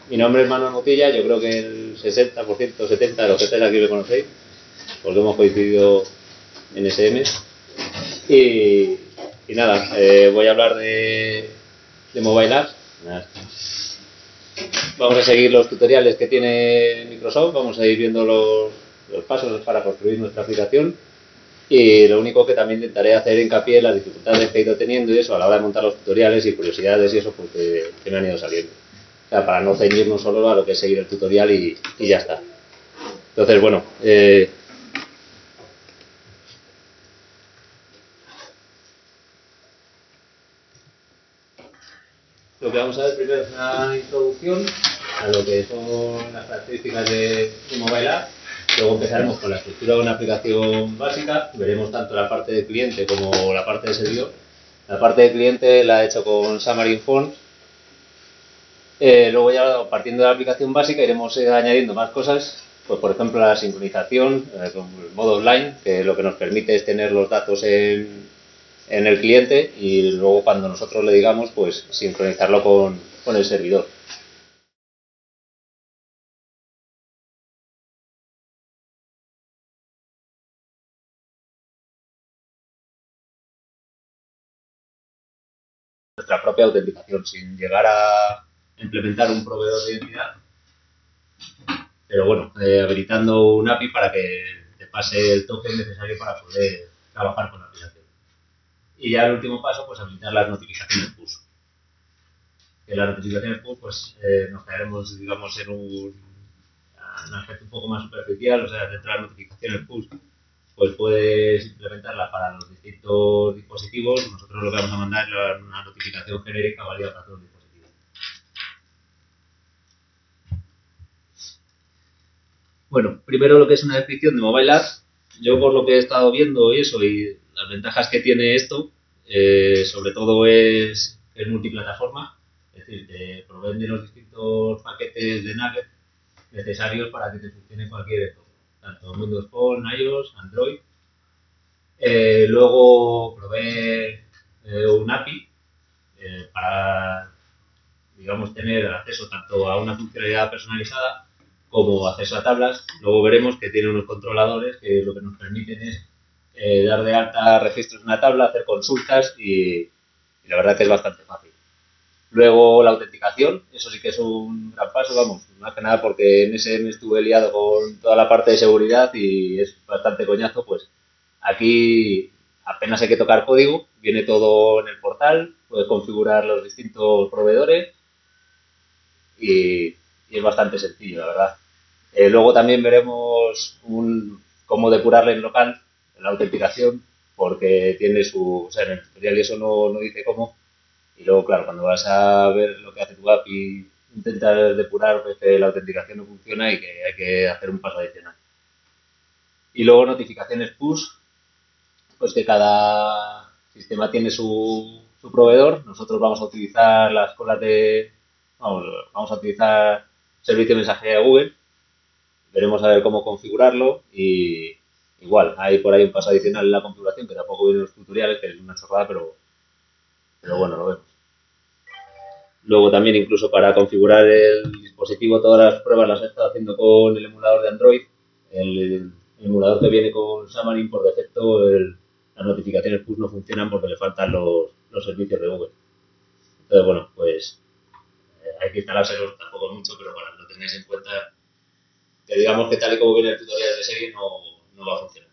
Mi nombre es Manuel Motilla, yo creo que el 60%, 70% de los que estáis aquí me conocéis, porque hemos coincidido en SM. Y, y nada, voy a hablar de Mobile Apps. Vamos a seguir los tutoriales que tiene Microsoft, vamos a ir viendo los pasos para construir nuestra aplicación. Y lo único que también intentaré hacer hincapié en las dificultades que he ido teniendo y eso a la hora de montar los tutoriales y curiosidades y eso porque que me han ido saliendo. O sea, para no ceñirnos solo a lo que es seguir el tutorial y ya está. Entonces, bueno, lo que vamos a ver primero es una introducción a lo que son las características de Mobile App. Luego empezaremos con la estructura de una aplicación básica. Veremos tanto la parte de cliente como la parte de servidor. La parte de cliente la he hecho con Xamarin Forms. Luego ya partiendo de la aplicación básica iremos añadiendo más cosas, pues por ejemplo la sincronización con el modo online, que lo que nos permite es tener los datos en el cliente y luego cuando nosotros le digamos pues sincronizarlo con el servidor. Nuestra propia autenticación sin llegar a implementar un proveedor de identidad, pero bueno, habilitando un API para que te pase el token necesario para poder trabajar con la aplicación. Y ya el último paso, pues habilitar las notificaciones push. Que las notificaciones push, pues nos quedaremos, digamos, en un aspecto un poco más superficial, o sea, dentro de las notificaciones push, pues puedes implementarla para los distintos dispositivos. Nosotros lo que vamos a mandar es una notificación genérica válida para todos los dispositivos. Bueno, primero lo que es una descripción de Mobile Apps. Yo por lo que he estado viendo y eso, y las ventajas que tiene esto, sobre todo es multiplataforma, es decir, te proveen de los distintos paquetes de Nugget necesarios para que te funcione cualquier entorno, tanto Windows Phone, iOS, Android. Luego provee un API para, digamos, tener acceso tanto a una funcionalidad personalizada como acceso a tablas. Luego veremos que tiene unos controladores que lo que nos permiten es dar de alta registros en una tabla, hacer consultas y la verdad que es bastante fácil. Luego la autenticación, eso sí que es un gran paso, vamos, más que nada porque en SM estuve liado con toda la parte de seguridad y es bastante coñazo, pues aquí apenas hay que tocar código, viene todo en el portal, puedes configurar los distintos proveedores y es bastante sencillo, la verdad. Luego también veremos cómo depurarle en local la autenticación, porque tiene o sea, en el tutorial y eso no dice cómo. Y luego, claro, cuando vas a ver lo que hace tu API, intentas depurar, pues que la autenticación no funciona y que hay que hacer un paso adicional. Y luego notificaciones push, pues que cada sistema tiene su proveedor. Nosotros vamos a utilizar las colas vamos a utilizar servicio de mensajería de Google. Veremos a ver cómo configurarlo y igual, hay por ahí un paso adicional en la configuración que tampoco viene en los tutoriales, que es una chorrada, pero bueno, lo vemos. Luego también incluso para configurar el dispositivo, todas las pruebas las he estado haciendo con el emulador de Android. El emulador que viene con Xamarin, por defecto, las notificaciones push no funcionan porque le faltan los servicios de Google. Entonces, bueno, pues hay que instalárselos, tampoco mucho, pero para que lo tengáis en cuenta, que digamos que tal y como viene el tutorial de serie no va a funcionar.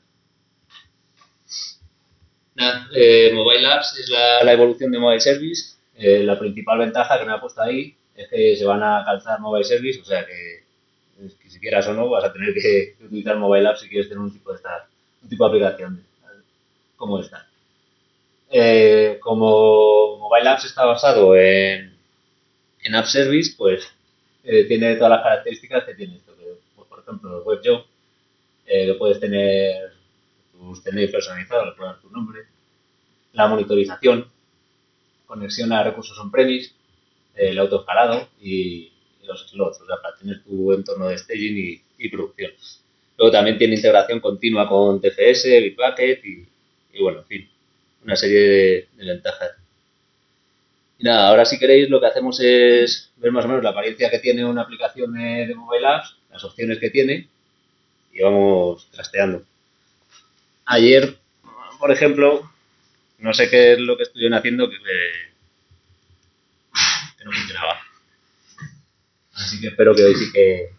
Nada, Mobile Apps es la evolución de Mobile Service. La principal ventaja que me ha puesto ahí es que se van a calzar Mobile Service, o sea que si quieras o no vas a tener que utilizar Mobile Apps si quieres tener un tipo de aplicación como esta. Como Mobile Apps está basado en App Service, pues tiene todas las características que tiene esto. Pues, por ejemplo, WebJob, lo puedes tener tus tenéis personalizado, le puedes dar tu nombre. La monitorización, conexión a recursos on-premise, el autoescalado y los slots, o sea, para tener tu entorno de staging y producción. Luego también tiene integración continua con TFS, Bitbucket y bueno, en fin, una serie de ventajas. Y nada, ahora si queréis lo que hacemos es ver más o menos la apariencia que tiene una aplicación de Mobile Apps, las opciones que tiene y vamos trasteando. Ayer, por ejemplo, no sé qué es lo que estuvieron haciendo que no funcionaba. Así que espero que hoy sí que...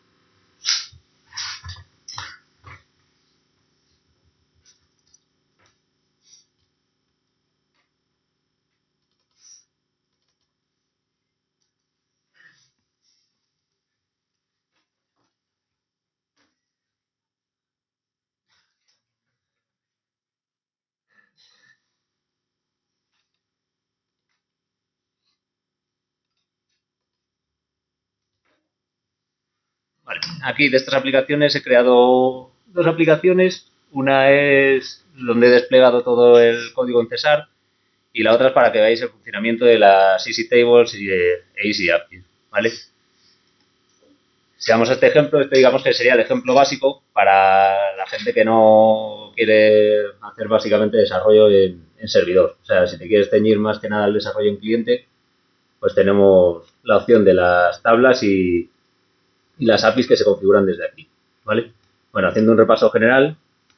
Vale. Aquí de estas aplicaciones he creado dos aplicaciones. Una es donde he desplegado todo el código en Cesar y la otra es para que veáis el funcionamiento de las Easy Tables y Easy APIs, ¿vale? Si damos este ejemplo, este digamos que sería el ejemplo básico para la gente que no quiere hacer básicamente desarrollo en servidor. O sea, si te quieres ceñir más que nada al desarrollo en cliente, pues tenemos la opción de las tablas y las APIs que se configuran desde aquí, ¿vale? Bueno, haciendo un repaso general,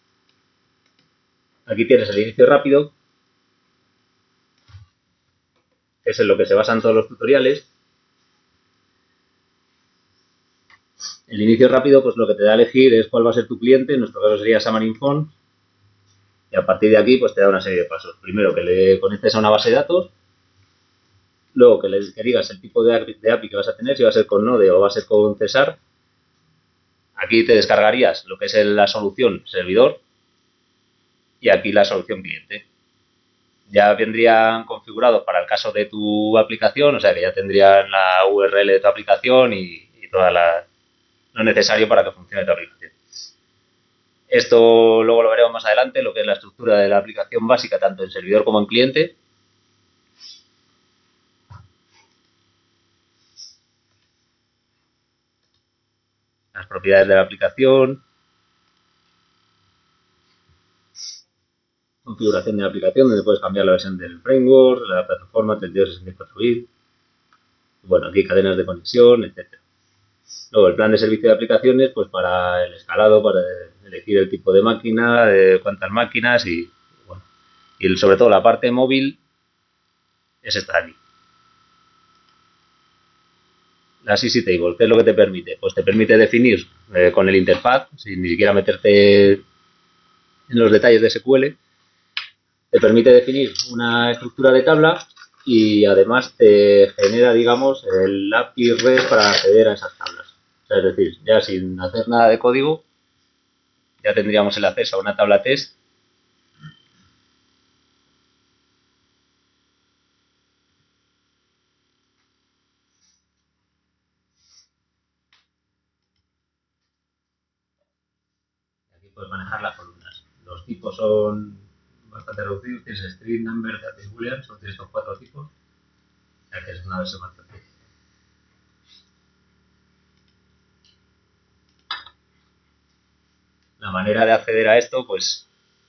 aquí tienes el inicio rápido, que es en lo que se basan todos los tutoriales. El inicio rápido, pues lo que te da a elegir es cuál va a ser tu cliente, en nuestro caso sería Xamarin Phone, y a partir de aquí pues te da una serie de pasos. Primero que le conectes a una base de datos, luego que digas el tipo de API que vas a tener, si va a ser con Node o va a ser con Cesar. Aquí te descargarías lo que es la solución servidor y aquí la solución cliente. Ya vendrían configurados para el caso de tu aplicación, o sea que ya tendrían la URL de tu aplicación y toda lo necesario para que funcione tu aplicación. Esto luego lo veremos más adelante, lo que es la estructura de la aplicación básica, tanto en servidor como en cliente. Las propiedades de la aplicación, configuración de la aplicación, donde puedes cambiar la versión del framework, la plataforma 3264 bit, bueno, aquí cadenas de conexión, etcétera. Luego el plan de servicio de aplicaciones, pues para el escalado, para elegir el tipo de máquina, cuántas máquinas y, bueno, y sobre todo la parte móvil es esta de aquí. La Easy Table, ¿qué es lo que te permite? Pues te permite definir con el interfaz, sin ni siquiera meterte en los detalles de SQL, te permite definir una estructura de tabla y además te genera, digamos, el API REST para acceder a esas tablas. O sea, es decir, ya sin hacer nada de código, ya tendríamos el acceso a una tabla test. Aquí puedes manejar las columnas. Los tipos son bastante reducidos. Tienes string, number, date boolean, son estos cuatro tipos. O sea que es una versión bastante. La manera de acceder a esto, pues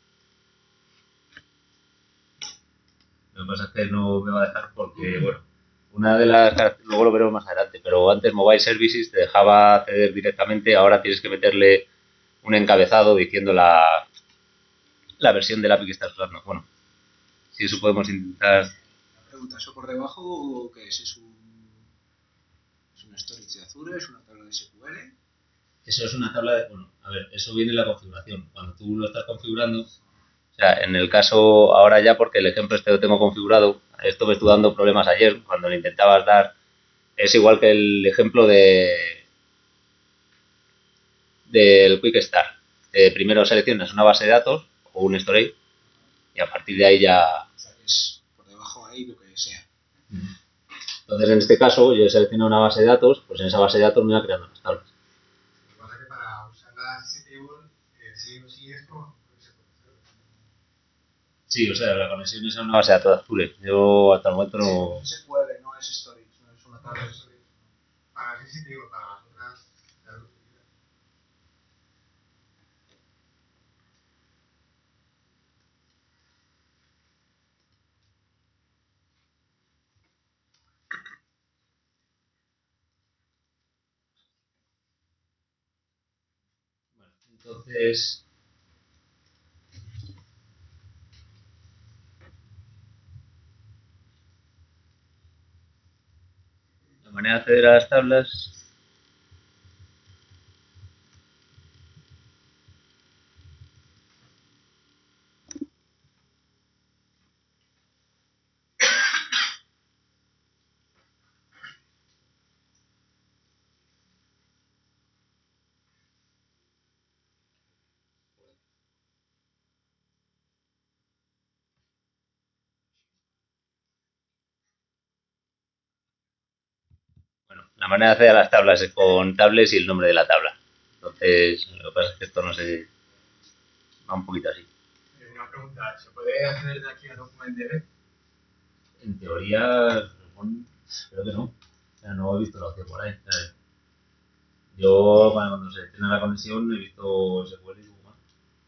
lo que pasa es que no me va a dejar porque, bueno, una de las, luego lo veremos más adelante, pero antes Mobile Services te dejaba acceder directamente, ahora tienes que meterle un encabezado diciendo la versión del API que estás usando. Bueno, si eso podemos intentar. La pregunta, ¿eso por debajo qué es? ¿Es una storage de Azure? ¿Es una tabla de SQL? Eso es una tabla de, bueno, a ver, eso viene en la configuración. Cuando tú lo estás configurando, o sea, en el caso ahora ya porque el ejemplo este lo tengo configurado, esto me estuvo dando problemas ayer cuando le intentabas dar, es igual que el ejemplo del Quick Start. Primero seleccionas una base de datos o un storage y a partir de ahí ya. O sea, que es por debajo ahí lo que sea. Entonces, en este caso, yo he seleccionado una base de datos, pues en esa base de datos me voy creando las tablas. Lo que pasa es que para usar la CTable, sí o sí es con Sí, o sea, la conexión es a una base de datos Azure. Yo hasta el momento no. Es SQL, no es storage, no es una tabla de storage. para sí te digo, para las otras, la utilidad. Entonces, la manera de acceder a las tablas. Bueno, la manera de acceder a las tablas es con tables y el nombre de la tabla. Entonces, lo que pasa es que esto no se va un poquito así. Una pregunta, ¿se puede acceder de aquí a DocumentDB? En teoría, creo que no. O sea, no he visto la opción por ahí. O sea, yo, cuando se tiene la conexión, he visto SQL y Google.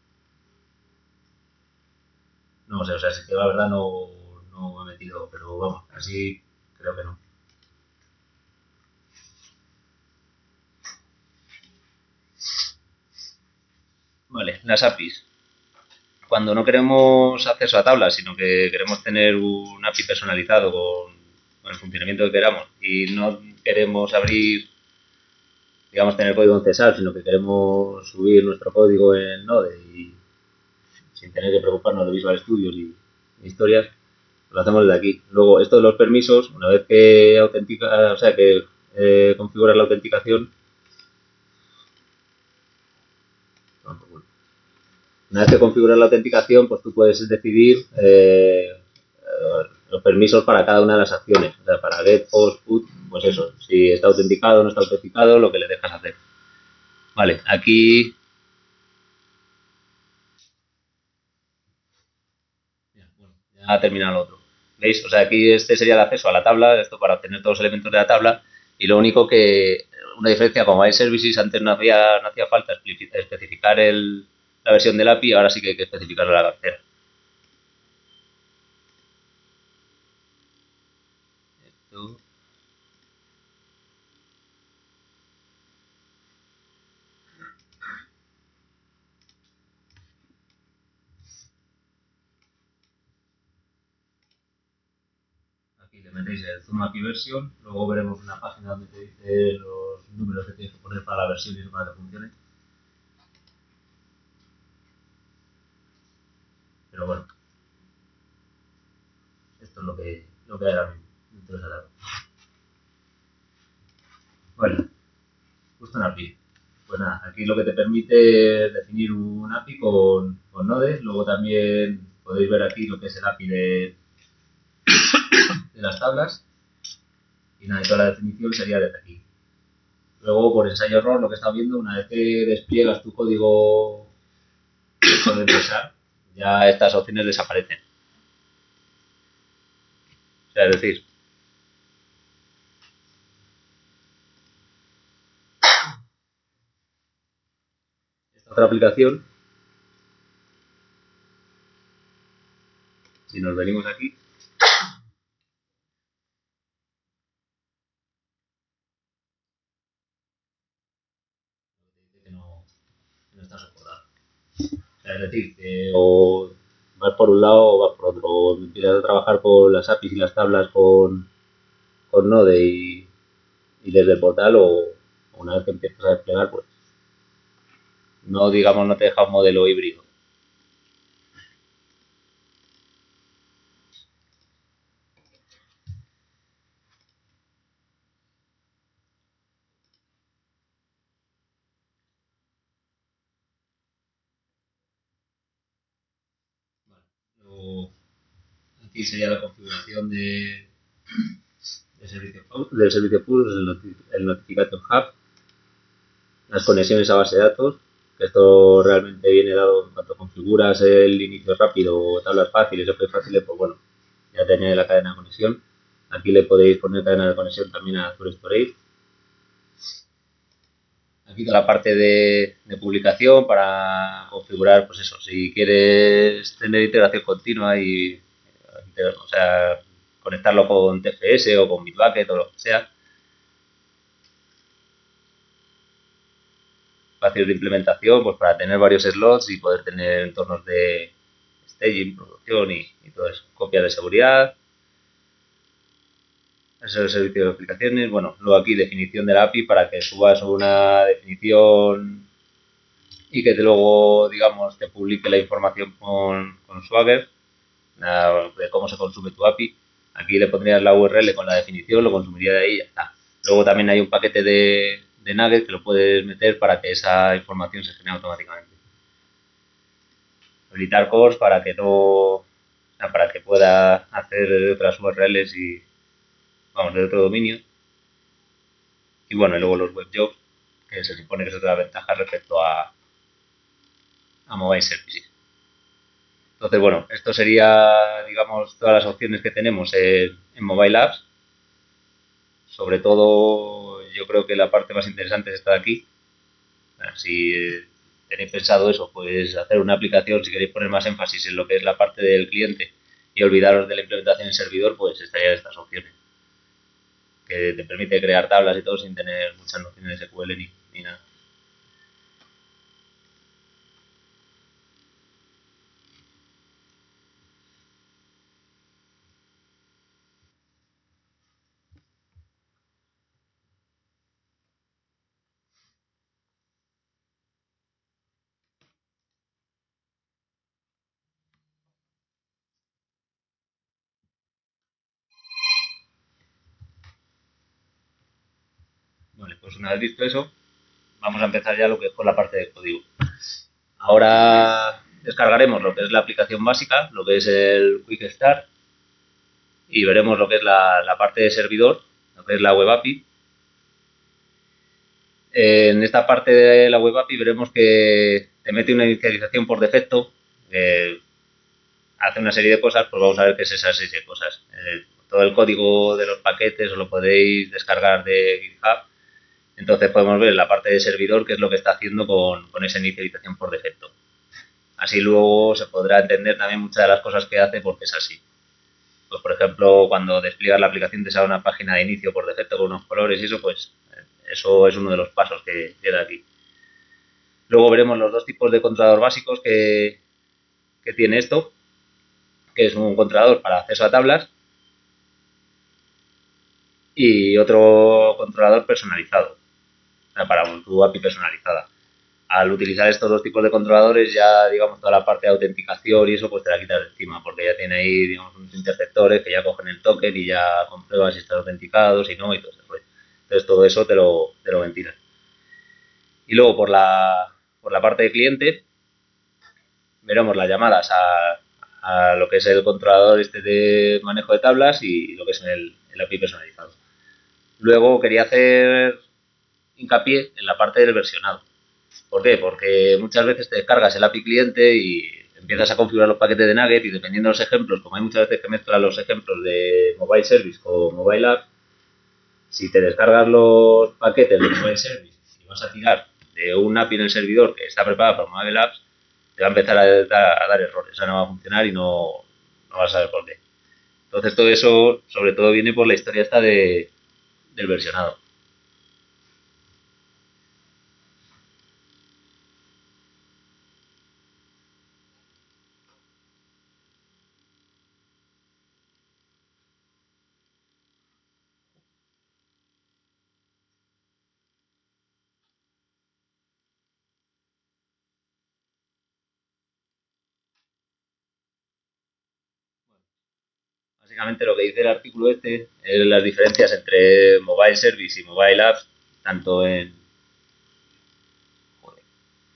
No sé, o sea, si te digo la verdad, no me he metido, pero vamos, así creo que no. Vale, las APIs. Cuando no queremos acceso a tablas, sino que queremos tener un API personalizado con el funcionamiento que queramos y no queremos abrir, digamos, tener código en C#, sino que queremos subir nuestro código en Node y sin tener que preocuparnos de Visual Studio y historias, lo hacemos desde aquí. Luego, esto de los permisos, una vez que autentica, o sea, que configuras la autenticación, una vez que configuras la autenticación, pues tú puedes decidir los permisos para cada una de las acciones. O sea, para get, post, put, pues eso, si está autenticado o no está autenticado, lo que le dejas hacer. Vale, aquí... Ya ha terminado lo otro. ¿Veis? O sea, aquí este sería el acceso a la tabla, esto para obtener todos los elementos de la tabla, y lo único que, una diferencia, como hay services, antes no hacía falta especificar la versión del API, ahora sí que hay que especificar la cartera. Esto... Aquí le metéis el zoom API version, luego veremos una página donde te dice los números que tienes que poner para la versión y para que funcione. Pero bueno, esto es lo que hay ahora mismo dentro de esa tabla. Bueno, justo en API. Pues nada, aquí lo que te permite es definir un API con Node. Luego también podéis ver aquí lo que es el API de las tablas. Y nada, toda la definición sería desde aquí. Luego, por ensayo error, lo que está viendo, una vez que despliegas tu código de empezar, ya estas opciones desaparecen. O sea, es decir, esta otra aplicación, si nos venimos aquí, dice que no está soportado. O sea, es decir, que o vas por un lado o vas por otro. O empiezas a trabajar con las APIs y las tablas con Node y desde el portal, o una vez que empiezas a desplegar, pues no, digamos, no te deja un modelo híbrido. Vale. Luego, aquí sería la configuración del servicio push, el Notification Hub, las conexiones a base de datos, que esto realmente viene dado en cuanto configuras el inicio rápido o tablas fáciles o fáciles, pues bueno, ya te añade la cadena de conexión. Aquí le podéis poner cadena de conexión también a Azure Storage. Aquí toda la parte de publicación para configurar, pues eso, si quieres tener integración continua y, o sea, conectarlo con TFS o con Bitbucket o lo que sea. espacios de implementación, pues para tener varios slots y poder tener entornos de staging, producción y todo eso. Copias de seguridad. Ese es el servicio de aplicaciones. Bueno, luego aquí definición de la API para que subas una definición y que luego, digamos, te publique la información con Swagger de cómo se consume tu API. Aquí le pondrías la URL con la definición, lo consumiría de ahí y ya está. Luego también hay un paquete de Nugget que lo puedes meter para que esa información se genere automáticamente. Habilitar cores para que no, para que pueda hacer de otras URLs y vamos, de otro dominio. Y bueno, y luego los web jobs, que se supone que es otra ventaja respecto a mobile services. Entonces, bueno, esto sería, digamos, todas las opciones que tenemos en mobile apps. Sobre todo, yo creo que la parte más interesante es esta de aquí. Si tenéis pensado eso, pues hacer una aplicación, si queréis poner más énfasis en lo que es la parte del cliente y olvidaros de la implementación en servidor, pues estaría estas opciones. Que te permite crear tablas y todo sin tener muchas nociones de SQL ni nada. Vale, pues una vez visto eso, vamos a empezar ya lo que es por la parte de código. Ahora descargaremos lo que es la aplicación básica, lo que es el Quick Start, y veremos lo que es la parte de servidor, lo que es la Web API. En esta parte de la Web API veremos que te mete una inicialización por defecto, hace una serie de cosas, pues vamos a ver qué es esa serie de cosas. Todo el código de los paquetes os lo podéis descargar de GitHub. Entonces podemos ver la parte de servidor qué es lo que está haciendo con esa inicialización por defecto. Así luego se podrá entender también muchas de las cosas que hace porque es así. Pues por ejemplo, cuando despliegas la aplicación te sale una página de inicio por defecto con unos colores y eso, pues eso es uno de los pasos que llega aquí. Luego veremos los dos tipos de controlador básicos que tiene esto, que es un controlador para acceso a tablas y otro controlador personalizado, o sea, para tu API personalizada. Al utilizar estos dos tipos de controladores ya, digamos, toda la parte de autenticación y eso, pues te la quitas de encima, porque ya tiene ahí, digamos, unos interceptores que ya cogen el token y ya comprueban si están autenticados, si no, y todo eso. Entonces todo eso te lo ventilas. Y luego por la parte de cliente, veremos las llamadas a lo que es el controlador este de manejo de tablas y lo que es el API personalizado. Luego quería hacer hincapié en la parte del versionado. ¿Por qué? Porque muchas veces te descargas el API cliente y empiezas a configurar los paquetes de Nugget y dependiendo de los ejemplos, como hay muchas veces que mezclan los ejemplos de Mobile Service con Mobile App, si te descargas los paquetes de Mobile Service y vas a tirar de un API en el servidor que está preparado para Mobile Apps, te va a empezar a dar errores, o sea, no va a funcionar y no vas a saber por qué. Entonces todo eso sobre todo viene por la historia esta del versionado. Básicamente lo que dice el artículo este es las diferencias entre Mobile Service y Mobile Apps, tanto en... Joder.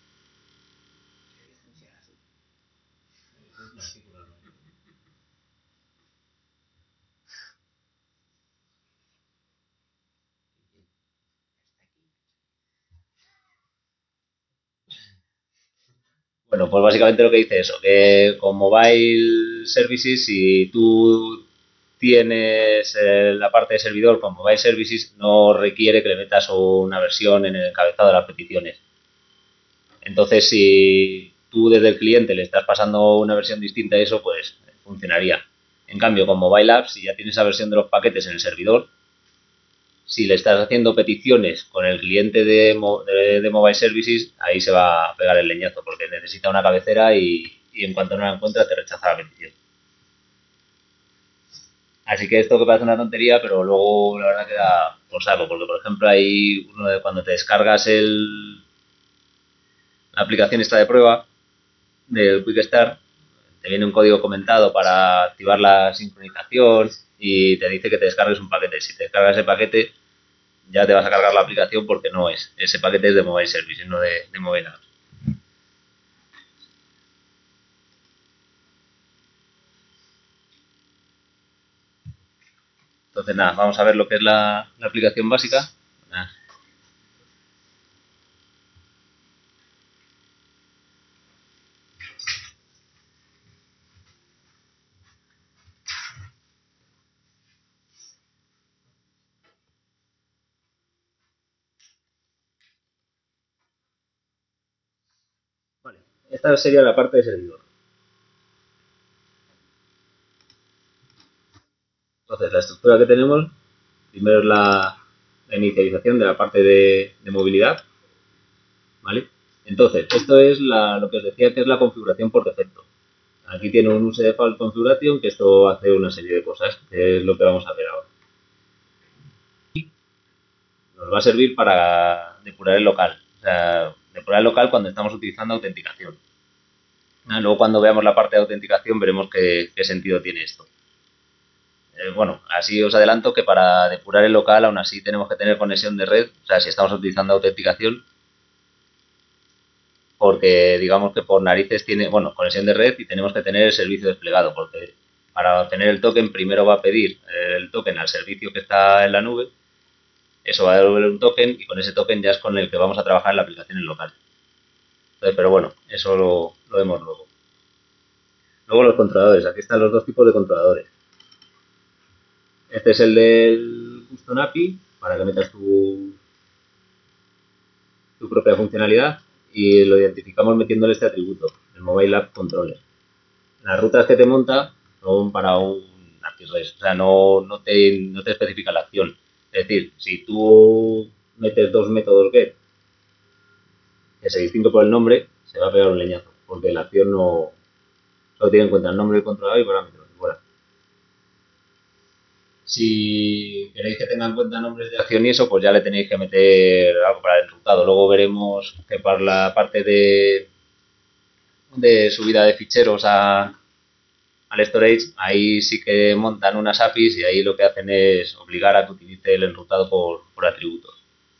Bueno, pues básicamente lo que dice eso, que con Mobile Services, si tú tienes la parte de servidor con Mobile Services, no requiere que le metas una versión en el encabezado de las peticiones. Entonces, si tú desde el cliente le estás pasando una versión distinta a eso, pues funcionaría. En cambio, con Mobile Apps, si ya tienes esa versión de los paquetes en el servidor, si le estás haciendo peticiones con el cliente de Mobile Services, ahí se va a pegar el leñazo, porque necesita una cabecera y en cuanto no la encuentra te rechaza la petición. Así que esto que parece una tontería, pero luego la verdad queda por saco, porque por ejemplo hay uno de cuando te descargas la aplicación esta de prueba del Quick Start, te viene un código comentado para activar la sincronización y te dice que te descargues un paquete. Si te descargas ese paquete, ya te vas a cargar la aplicación porque no es. Ese paquete es de Mobile Services, no de Mobile Apps. Entonces nada, vamos a ver lo que es la aplicación básica. Nada. Vale, esta sería la parte de servidor. Entonces la estructura que tenemos, primero es la inicialización de la parte de movilidad. ¿Vale? Entonces, esto es lo que os decía que es la configuración por defecto. Aquí tiene un use default configuration que esto hace una serie de cosas, que es lo que vamos a ver ahora. Nos va a servir para depurar el local. O sea, depurar el local cuando estamos utilizando autenticación. Luego cuando veamos la parte de autenticación veremos qué sentido tiene esto. Bueno, así os adelanto que para depurar el local aún así tenemos que tener conexión de red. O sea, si estamos utilizando autenticación, porque digamos que por narices tiene, bueno, conexión de red y tenemos que tener el servicio desplegado, porque para obtener el token primero va a pedir el token al servicio que está en la nube, eso va a devolver un token y con ese token ya es con el que vamos a trabajar en la aplicación en local. Entonces, pero bueno, eso lo vemos luego. Luego los controladores, aquí están los dos tipos de controladores. Este es el del Custom API, para que metas tu propia funcionalidad y lo identificamos metiéndole este atributo, el Mobile App Controller. Las rutas que te monta son para un API REST, o sea, no te especifica la acción. Es decir, si tú metes dos métodos get que se distinguen por el nombre, se va a pegar un leñazo, porque la acción no solo tiene en cuenta el nombre del controlador y parámetros. Bueno, si queréis que tenga en cuenta nombres de acción y eso, pues ya le tenéis que meter algo para el enrutado. Luego veremos que para la parte de subida de ficheros al storage, ahí sí que montan unas APIs y ahí lo que hacen es obligar a que utilice el enrutado por atributos.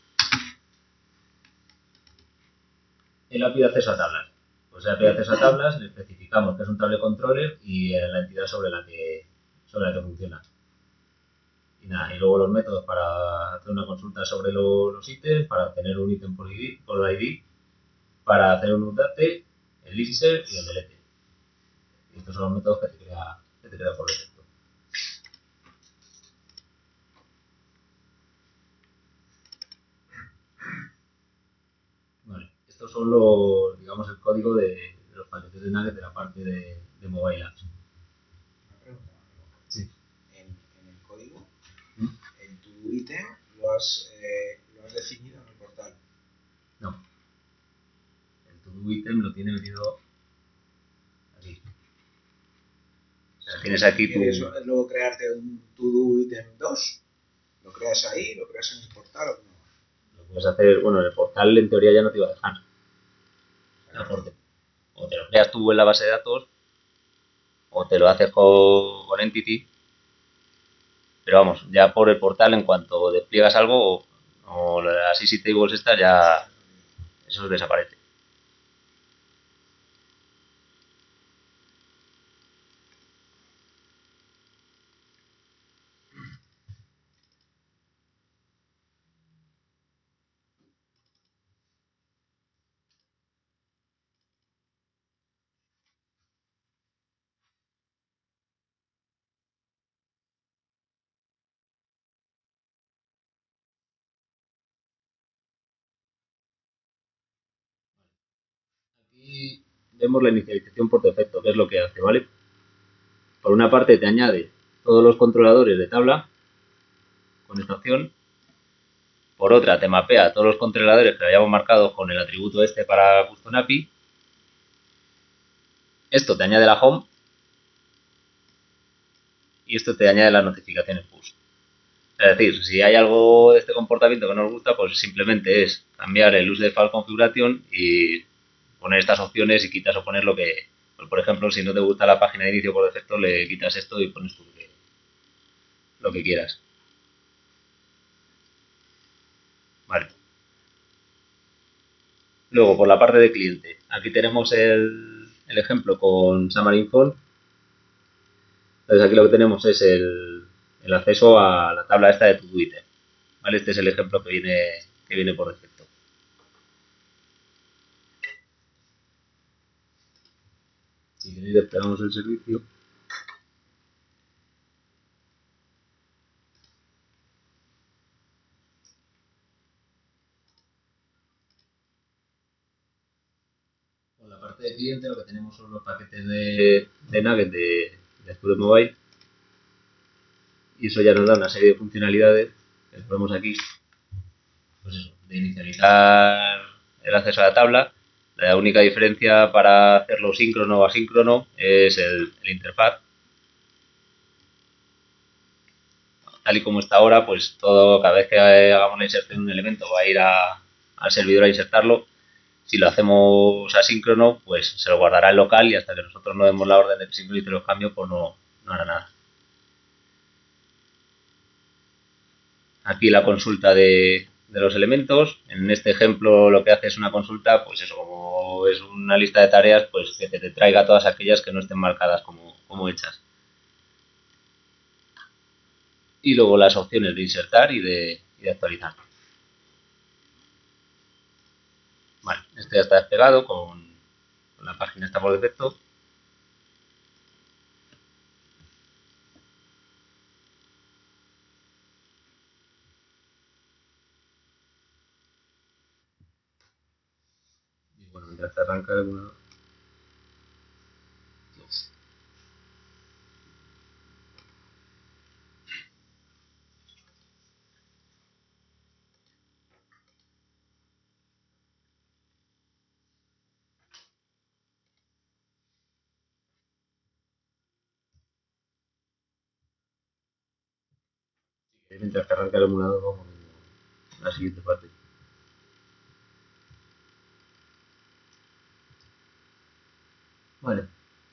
El API de acceso a tablas. Pues el API de acceso a tablas le especificamos que es un table controller y la entidad sobre la que funciona. Y nada, y luego los métodos para hacer una consulta sobre los ítems, para obtener un ítem por ID, para hacer un update, el insert y el delete. Y estos son los métodos que te crea por defecto. Vale, estos son los, digamos, el código de los paquetes de Nugget de la parte de Mobile Apps. Una pregunta. Sí. En el código, en tu ítem lo has definido en el portal. No. El to-do ítem lo tiene metido aquí. O sea, tienes aquí tu... ¿Quieres luego crearte un to-do ítem 2? ¿Lo creas ahí? ¿Lo creas en el portal o no? Lo puedes hacer, bueno, en el portal en teoría ya no te iba a dejar. O te lo creas tú en la base de datos o te lo haces con Entity. Pero vamos, ya por el portal en cuanto despliegas algo o las easy tables estas ya eso desaparece. Aquí vemos la inicialización por defecto, que es lo que hace, ¿vale? Por una parte te añade todos los controladores de tabla con esta opción Por otra, te mapea todos los controladores que hayamos marcado con el atributo este para Custom API. Esto te añade la home. Y esto te añade las notificaciones push. Es decir, si hay algo de este comportamiento que no nos gusta, pues simplemente es cambiar el use default configuration y poner estas opciones y quitas o pones lo que... Pues por ejemplo, si no te gusta la página de inicio por defecto, le quitas esto y pones tú lo que quieras. Vale. Luego, por la parte de cliente, aquí tenemos el ejemplo con Xamarin Form. Entonces aquí lo que tenemos es el acceso a la tabla esta de tu Twitter. ¿Vale? Este es el ejemplo que viene por defecto. Si queréis desplegamos el servicio. Con la parte de cliente lo que tenemos son los paquetes de Nugget de Azure Mobile. Y eso ya nos da una serie de funcionalidades que ponemos aquí. Pues eso, de inicializar el acceso a la tabla. La única diferencia para hacerlo síncrono o asíncrono es el interfaz. Tal y como está ahora, pues todo, cada vez que hagamos la inserción de un elemento va a ir al servidor a insertarlo. Si lo hacemos asíncrono, pues se lo guardará en local y hasta que nosotros no demos la orden de que sincronice los cambios, pues no hará nada. Aquí la consulta de los elementos. En este ejemplo lo que hace es una consulta, pues eso, como es una lista de tareas, pues que te traiga todas aquellas que no estén marcadas como hechas. Y luego las opciones de insertar y de actualizar. Vale, este ya está desplegado con la página está por defecto. Y bueno, mientras se arranca alguna... Mientras que arranca el emulador vamos a la siguiente parte. Vale.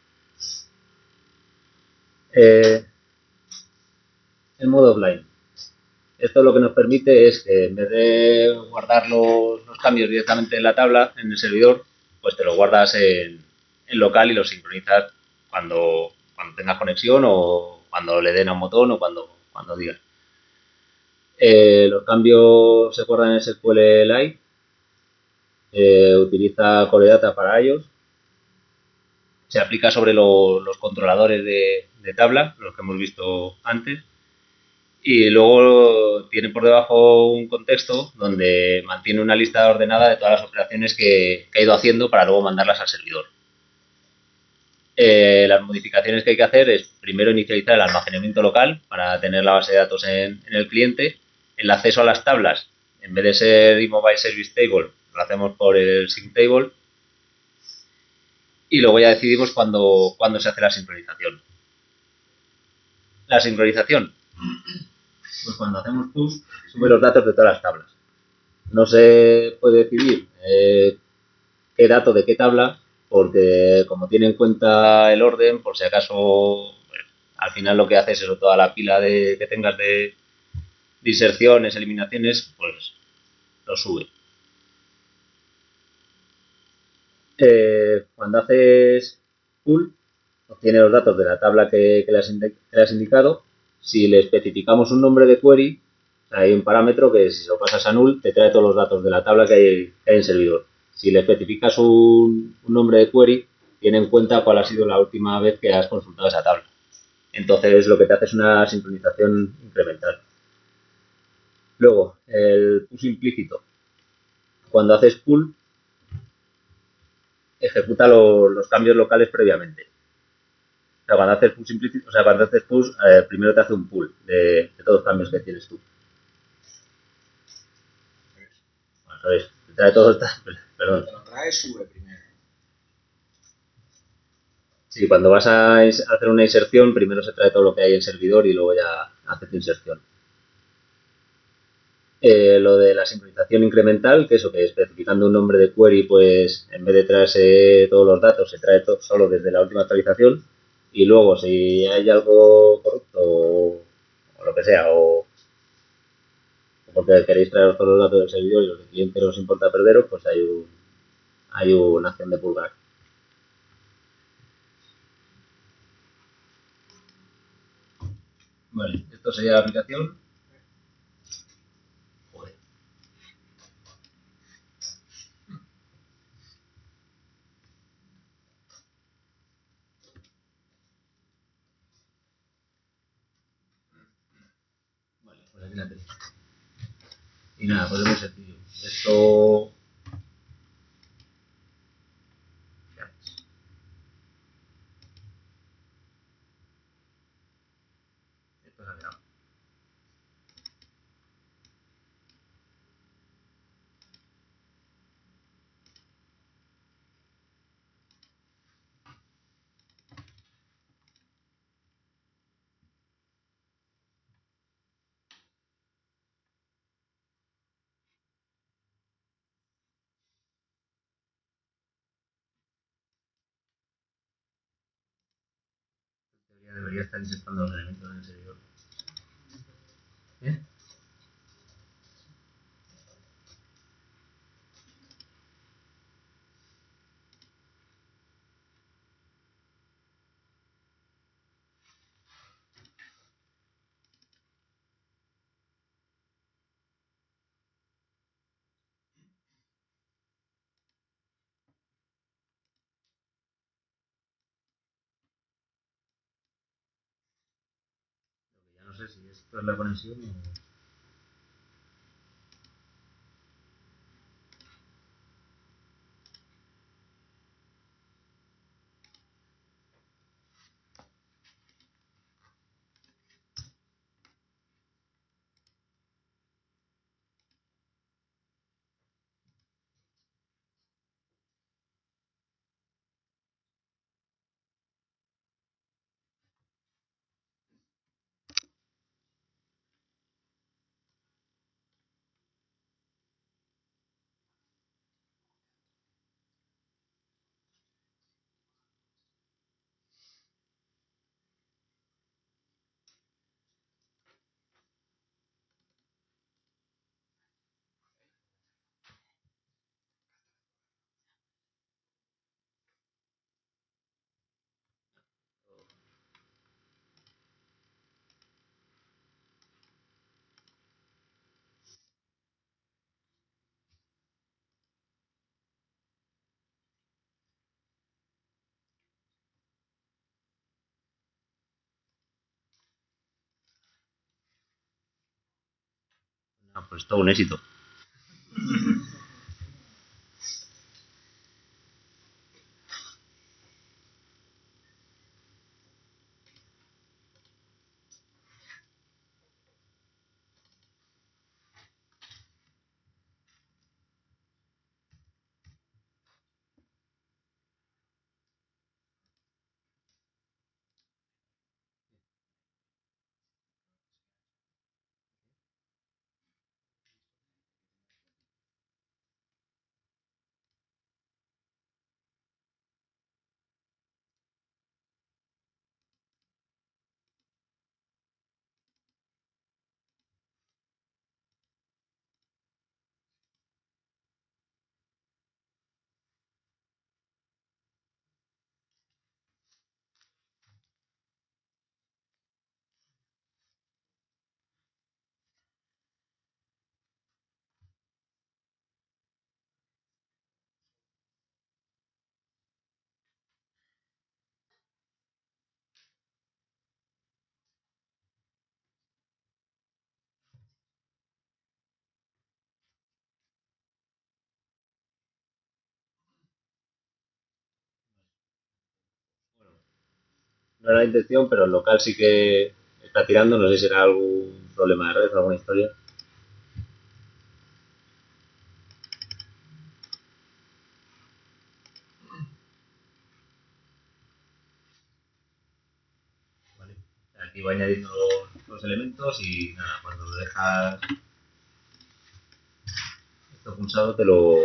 El modo offline. Esto lo que nos permite es que en vez de guardar los cambios directamente en la tabla, en el servidor, pues te lo guardas en local y lo sincronizas cuando tengas conexión o cuando le den a un botón o cuando digas. Los cambios se guardan en SQLite. Utiliza Core Data para ellos. Se aplica sobre los controladores de tabla, los que hemos visto antes. Y luego tiene por debajo un contexto donde mantiene una lista ordenada de todas las operaciones que ha ido haciendo para luego mandarlas al servidor. Las modificaciones que hay que hacer es primero inicializar el almacenamiento local para tener la base de datos en el cliente. El acceso a las tablas, en vez de ser iMobile Service Table, lo hacemos por el Sync Table. Y luego ya decidimos cuándo se hace la sincronización. La sincronización, pues cuando hacemos push, sube los datos de todas las tablas. No se puede decidir qué dato de qué tabla, porque como tiene en cuenta el orden, por si acaso, al final lo que hace es eso, toda la pila que tengas de inserciones, eliminaciones, pues lo sube. Cuando haces pull, obtiene los datos de la tabla que le has indicado. Si le especificamos un nombre de query, hay un parámetro que si lo pasas a null te trae todos los datos de la tabla que hay en el servidor. Si le especificas un nombre de query, tiene en cuenta cuál ha sido la última vez que has consultado esa tabla. Entonces lo que te hace es una sincronización incremental. Luego, el push implícito. Cuando haces pull, ejecuta los cambios locales previamente. O sea, cuando haces push implícito, primero te hace un pull de todos los cambios que tienes tú. al revés. Te trae todo, perdón. Te lo trae, sube primero. Sí, cuando vas a hacer una inserción, primero se trae todo lo que hay en el servidor y luego ya hace tu inserción. Lo de la sincronización incremental, que eso, que especificando un nombre de query, pues en vez de traerse todos los datos, se trae todo solo desde la última actualización. Y luego, si hay algo corrupto o lo que sea, o porque queréis traer todos los datos del servidor y los del cliente no os importa perderos, pues hay una acción de pulgar. Vale, esto sería la aplicación. Joder. Vale, pues aquí la tenéis. Y nada, pues es muy sencillo. Esto... Esto se ha quedado. Debería estar insertando los elementos en el servidor. ¿Eh? Ya no sé si esto es la conexión o... No, pues todo un éxito. No era la intención, pero el local sí que está tirando. No sé si será algún problema de red o alguna historia. aquí va añadiendo los elementos y nada, cuando lo dejas esto pulsado te lo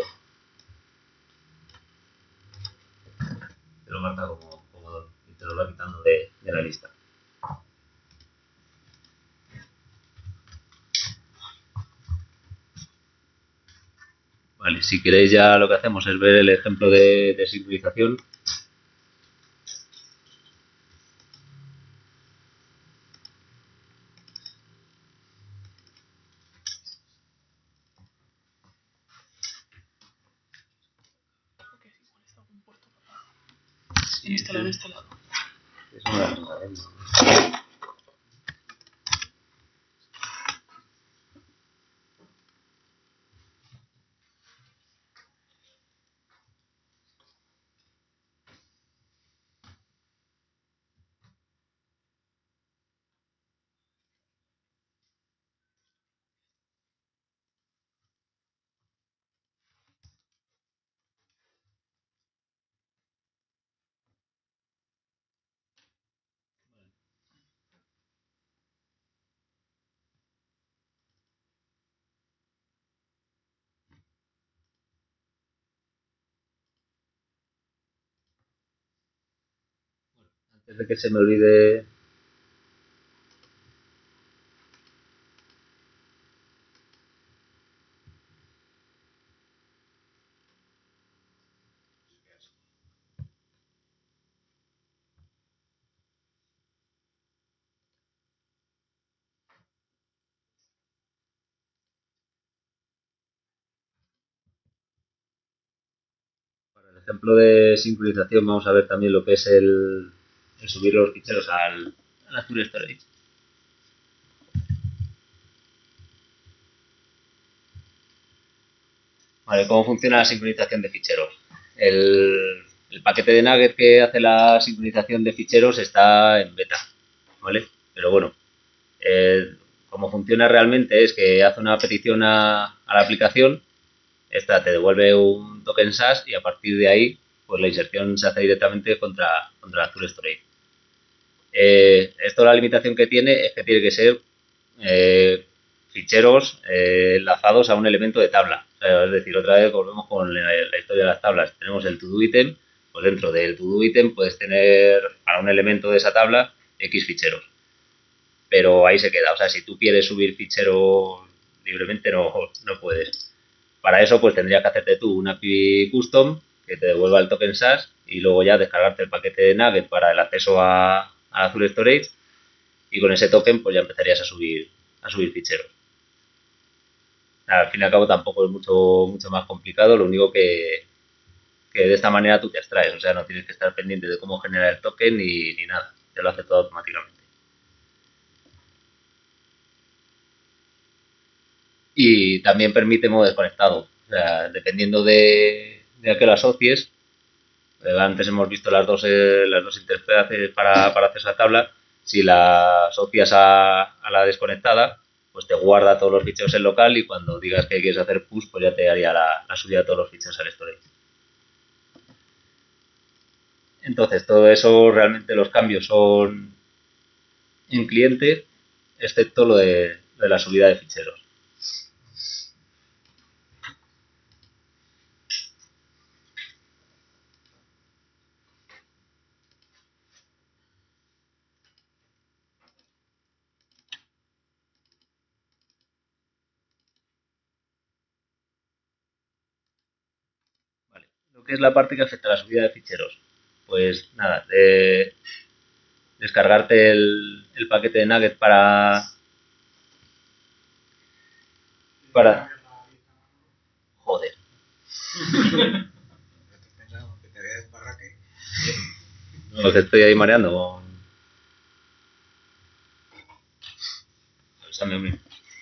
marca como don y te lo va quitando de la lista. Vale, si queréis ya lo que hacemos es ver el ejemplo de sincronización. Instalar instalado. Eso no lo sabemos. Antes de que se me olvide, para el ejemplo de sincronización vamos a ver también lo que es el subir los ficheros al Azure Storage. Vale, ¿cómo funciona la sincronización de ficheros? El paquete de Nugget que hace la sincronización de ficheros está en beta, ¿vale? Pero bueno, cómo funciona realmente es que hace una petición a la aplicación, esta te devuelve un token SAS y a partir de ahí, pues la inserción se hace directamente contra Azure Storage. Esto la limitación que tiene es que tiene que ser ficheros enlazados a un elemento de tabla. O sea, es decir, otra vez volvemos con la historia de las tablas. Tenemos el to-do item, pues dentro del to-do item puedes tener para un elemento de esa tabla X ficheros. Pero ahí se queda. O sea, si tú quieres subir ficheros libremente no puedes. Para eso pues tendrías que hacerte tú una API custom que te devuelva el token SAS y luego ya descargarte el paquete de Nugget para el acceso a Azure Storage y con ese token pues ya empezarías a subir ficheros. Al fin y al cabo tampoco es mucho más complicado, lo único que de esta manera tú te abstraes, o sea, no tienes que estar pendiente de cómo generar el token ni nada, te lo hace todo automáticamente. Y también permite modo desconectado, o sea, dependiendo de a qué lo asocies. Antes hemos visto las dos interfaces para hacer esa tabla. Si la asocias a la desconectada, pues te guarda todos los ficheros en local y cuando digas que quieres hacer push, pues ya te haría la subida de todos los ficheros al storage. Entonces, todo eso realmente los cambios son en cliente, excepto lo de la subida de ficheros. Vale. Lo que es la parte que afecta a la subida de ficheros. Pues nada, descargarte el paquete de Nugget para joder. No, que estoy ahí mareando. Avísame, hombre.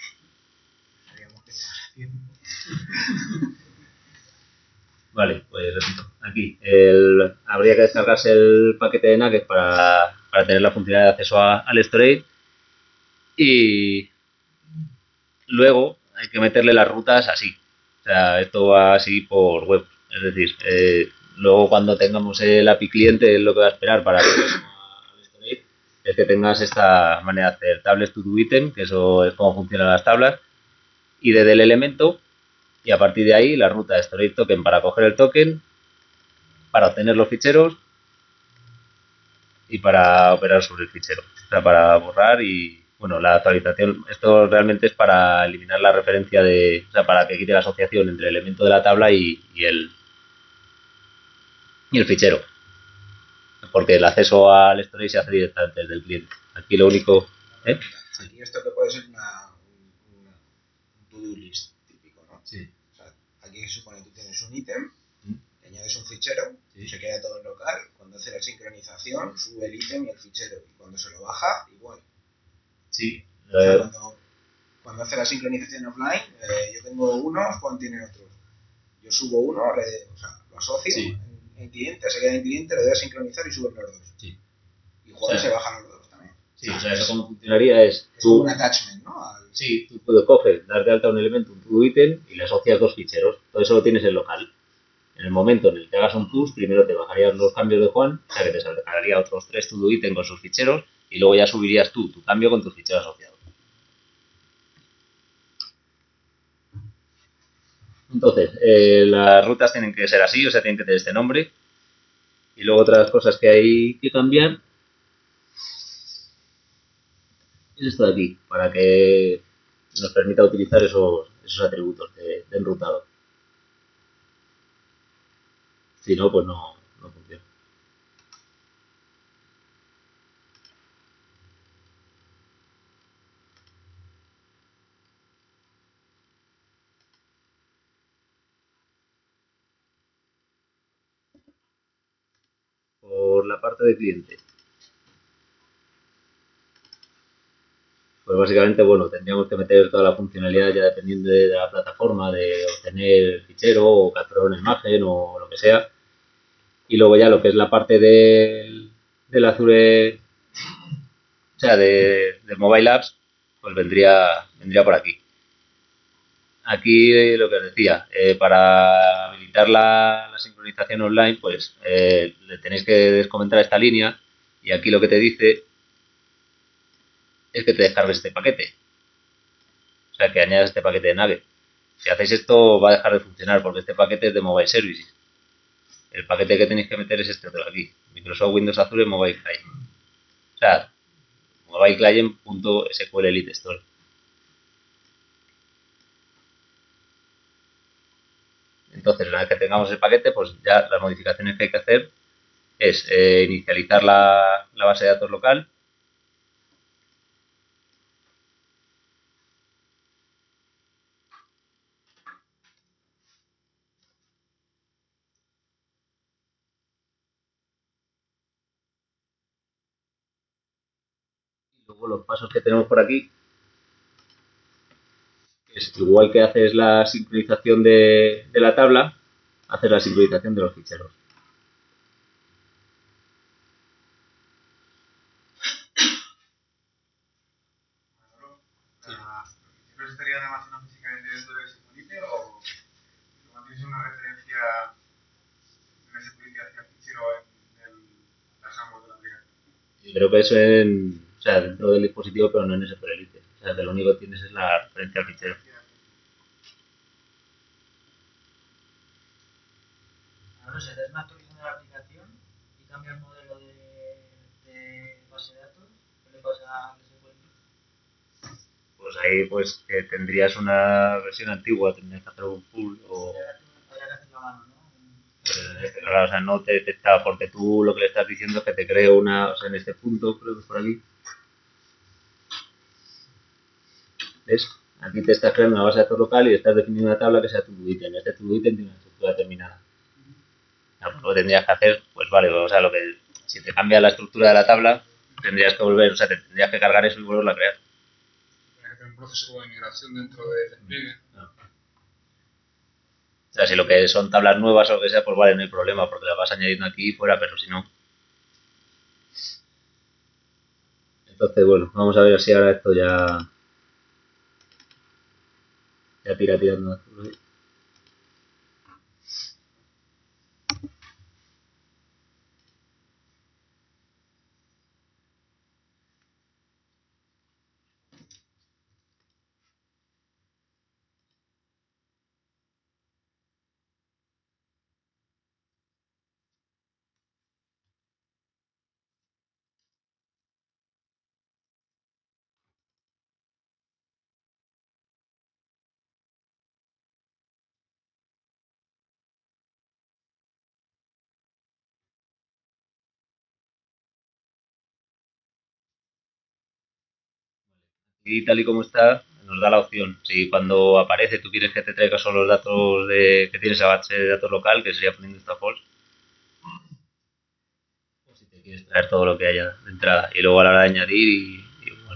Vale, pues repito, aquí habría que descargarse el paquete de Nugget para tener la funcionalidad de acceso al storage y luego hay que meterle las rutas así, o sea, esto va así por web, es decir, luego cuando tengamos el API cliente es lo que va a esperar para acceso al storage, es que tengas esta manera de hacer tables to do item, que eso es cómo funcionan las tablas, id del elemento, y a partir de ahí la ruta de storage token para coger el token, para obtener los ficheros y para operar sobre el fichero. O sea, para borrar y, bueno, la actualización, esto realmente es para eliminar la referencia de, o sea, para que quite la asociación entre el elemento de la tabla y el fichero. Porque el acceso al storage se hace directamente desde el cliente. Aquí lo único... Aquí esto que puede ser un to-do list típico, ¿no? Sí. O sea, aquí se supone que tú tienes un ítem, le añades un fichero, se queda todo en local, cuando hace la sincronización sube el ítem y el fichero, y cuando se lo baja, igual. Sí. O sea, cuando hace la sincronización offline, yo tengo unos, Juan tiene otros. Yo subo uno, o sea, lo asocio en cliente, se queda en cliente, le doy a sincronizar y suben los dos. Sí. Y Juan se baja los dos también. Sí, o sea, eso como funcionaría es... Es como un attachment, ¿no? Sí, tú puedes coger, dar de alta un elemento, un to ítem y le asocias dos ficheros. Todo eso lo tienes en local. En el momento en el que hagas un push, primero te bajarías los cambios de Juan, o sea que te sacaría otros 3 to ítem con sus ficheros y luego ya subirías tú tu cambio con tus ficheros asociados. Entonces, las rutas tienen que ser así, o sea, tienen que tener este nombre. Y luego otras cosas que hay que cambiar es esto de aquí, para que nos permita utilizar esos atributos de enrutado. Si no, pues no funciona. Por la parte de cliente. Pues básicamente, bueno, tendríamos que meter toda la funcionalidad ya dependiendo de la plataforma, de obtener el fichero o capturar una imagen o lo que sea. Y luego ya lo que es la parte del Azure, o sea, del Mobile Apps, pues vendría por aquí. Aquí lo que os decía, para habilitar la sincronización online, pues le tenéis que descomentar esta línea y aquí lo que te dice es que te descargues este paquete. O sea, que añadas este paquete de Nugget. Si hacéis esto va a dejar de funcionar porque este paquete es de Mobile Services. El paquete que tenéis que meter es este otro de aquí. Microsoft Windows Azure Mobile Client. O sea, mobileclient.sql Elite Store. Entonces, una vez que tengamos el paquete, pues ya las modificaciones que hay que hacer es inicializar la base de datos local. Y luego los pasos que tenemos por aquí es igual que haces la sincronización de la tabla, hacer la sincronización de los ficheros. ¿Los estarían almacenados físicamente dentro del SQLite o mantienes una referencia en ese SQLite hacia el fichero en las ambos de la aplicación? Y creo que eso o sea, dentro del dispositivo, pero no en SQL Elite. O sea, que lo único que tienes es la referencia al fichero. Ahora, si haces una actualización de la aplicación y cambia el modelo de base de datos, ¿qué le pasa al SQL? Pues ahí pues que tendrías una versión antigua, tendrías que hacer un full o... Habría que hacerlo a mano, ¿no? Claro, o sea, no te detecta porque tú lo que le estás diciendo es que te creo una, o sea, en este punto, creo que es por aquí. ¿Ves? Aquí te estás creando una base de datos local y estás definiendo una tabla que sea tu ítem. Este tu ítem tiene una estructura determinada. Lo que tendrías que hacer, pues vale, o sea, si te cambia la estructura de la tabla, tendrías que volver, o sea, te tendrías que cargar eso y volverlo a crear. Hay que hacer un proceso de migración dentro de despliegue. No. O sea, si lo que son tablas nuevas o lo que sea, pues vale, no hay problema, porque las vas añadiendo aquí y fuera, pero si no. Entonces, bueno, vamos a ver si ahora esto ya tira tirando. y tal y como está, nos da la opción. Si cuando aparece tú quieres que te traiga solo los datos que tienes a base de datos local, que sería poniendo esta false, o si te quieres traer todo lo que haya de entrada. Y luego a la hora de añadir, igual.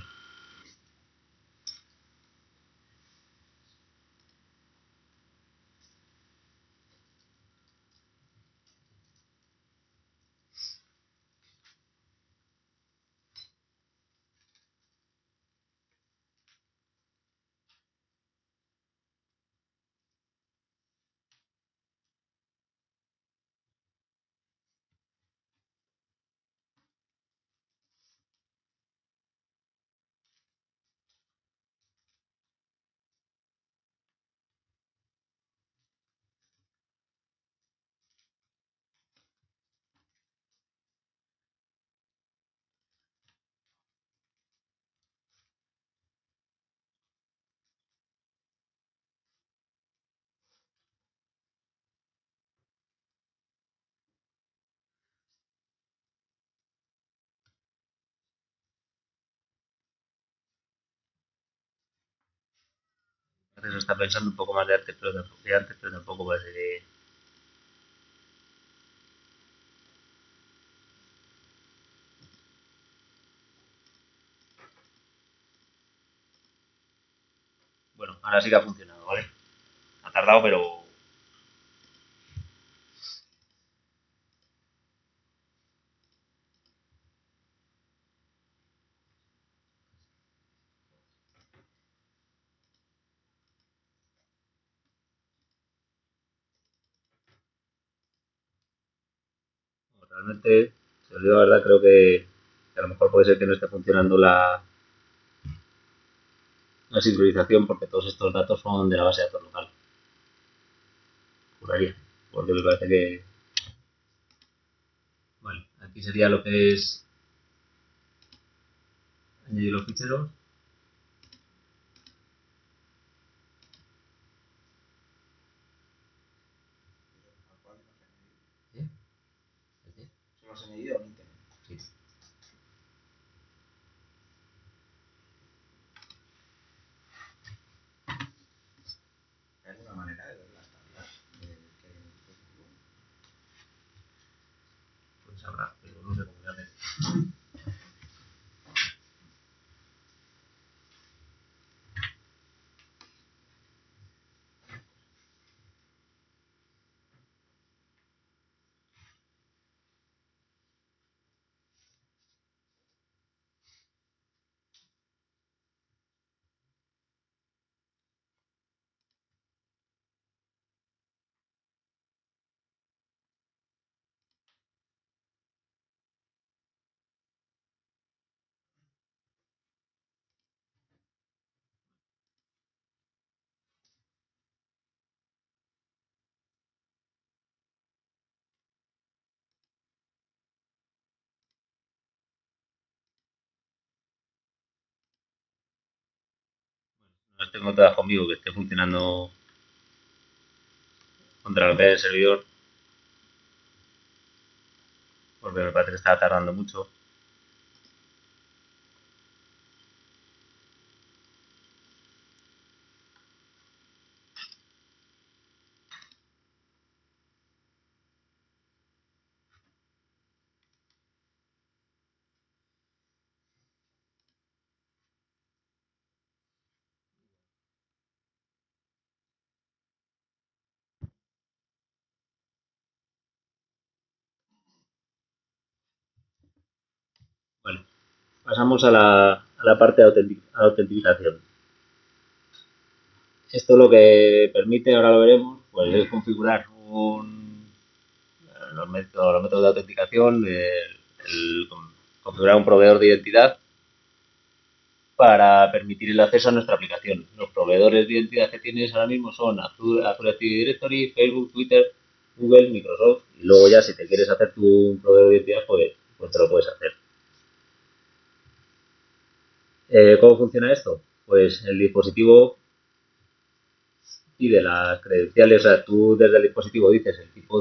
Entonces está pensando un poco más de arte, pero tampoco, de antes, pero tampoco parece que... Bueno, ahora sí que ha funcionado, ¿vale? Ha tardado, pero... realmente, si os digo la verdad, creo que a lo mejor puede ser que no esté funcionando la sincronización porque todos estos datos son de la base de datos local. Juraría, porque me parece que... Vale, aquí sería lo que es añadir los ficheros. ¿Sí? ¿Sí? ¿Se los he añadido o no? Sí. ¿Hay alguna manera de ver las tablas que hay en el dispositivo? Pues habrá, pero no sé cómo se hace. No tengo todas conmigo que esté funcionando contra lo que es el servidor, porque me parece que está tardando mucho. Vale, pasamos a la parte de autenticación. Esto lo que permite, ahora lo veremos, pues es configurar los métodos de autenticación, configurar un proveedor de identidad para permitir el acceso a nuestra aplicación. Los proveedores de identidad que tienes ahora mismo son Azure Active Directory, Facebook, Twitter, Google, Microsoft, y luego ya si te quieres hacer tu proveedor de identidad, pues te lo puedes hacer. ¿Cómo funciona esto? Pues el dispositivo pide las credenciales, o sea, tú desde el dispositivo dices el tipo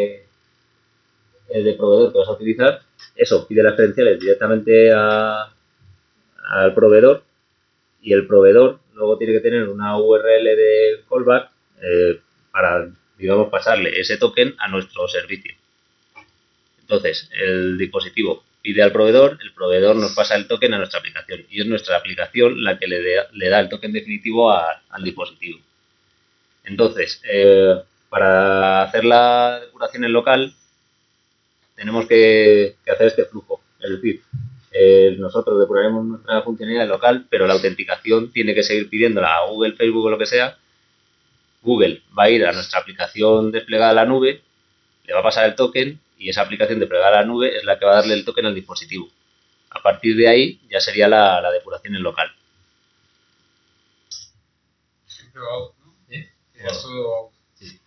de proveedor que vas a utilizar, eso pide las credenciales directamente al proveedor y el proveedor luego tiene que tener una URL de callback para, digamos, pasarle ese token a nuestro servicio. Entonces, el dispositivo pide al proveedor, el proveedor nos pasa el token a nuestra aplicación y es nuestra aplicación la que le da el token definitivo al dispositivo. Entonces, para hacer la depuración en local, tenemos que hacer este flujo. Es decir, nosotros depuraremos nuestra funcionalidad local, pero la autenticación tiene que seguir pidiéndola a Google, Facebook o lo que sea. Google va a ir a nuestra aplicación desplegada a la nube, le va a pasar el token y esa aplicación desplegada a la nube es la que va a darle el token al dispositivo. A partir de ahí ya sería la depuración en local. Siempre va out, ¿no? ¿Sí? Y es todo out. Sí.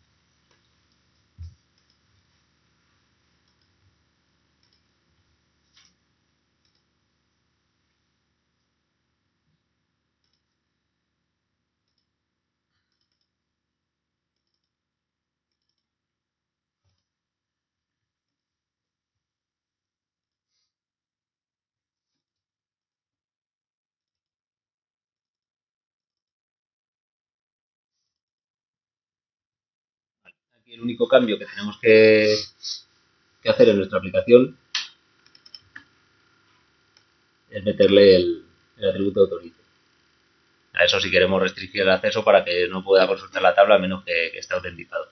Aquí el único cambio que tenemos que hacer en nuestra aplicación es meterle el atributo autorice. A eso si queremos restringir el acceso para que no pueda consultar la tabla a menos que esté autenticado.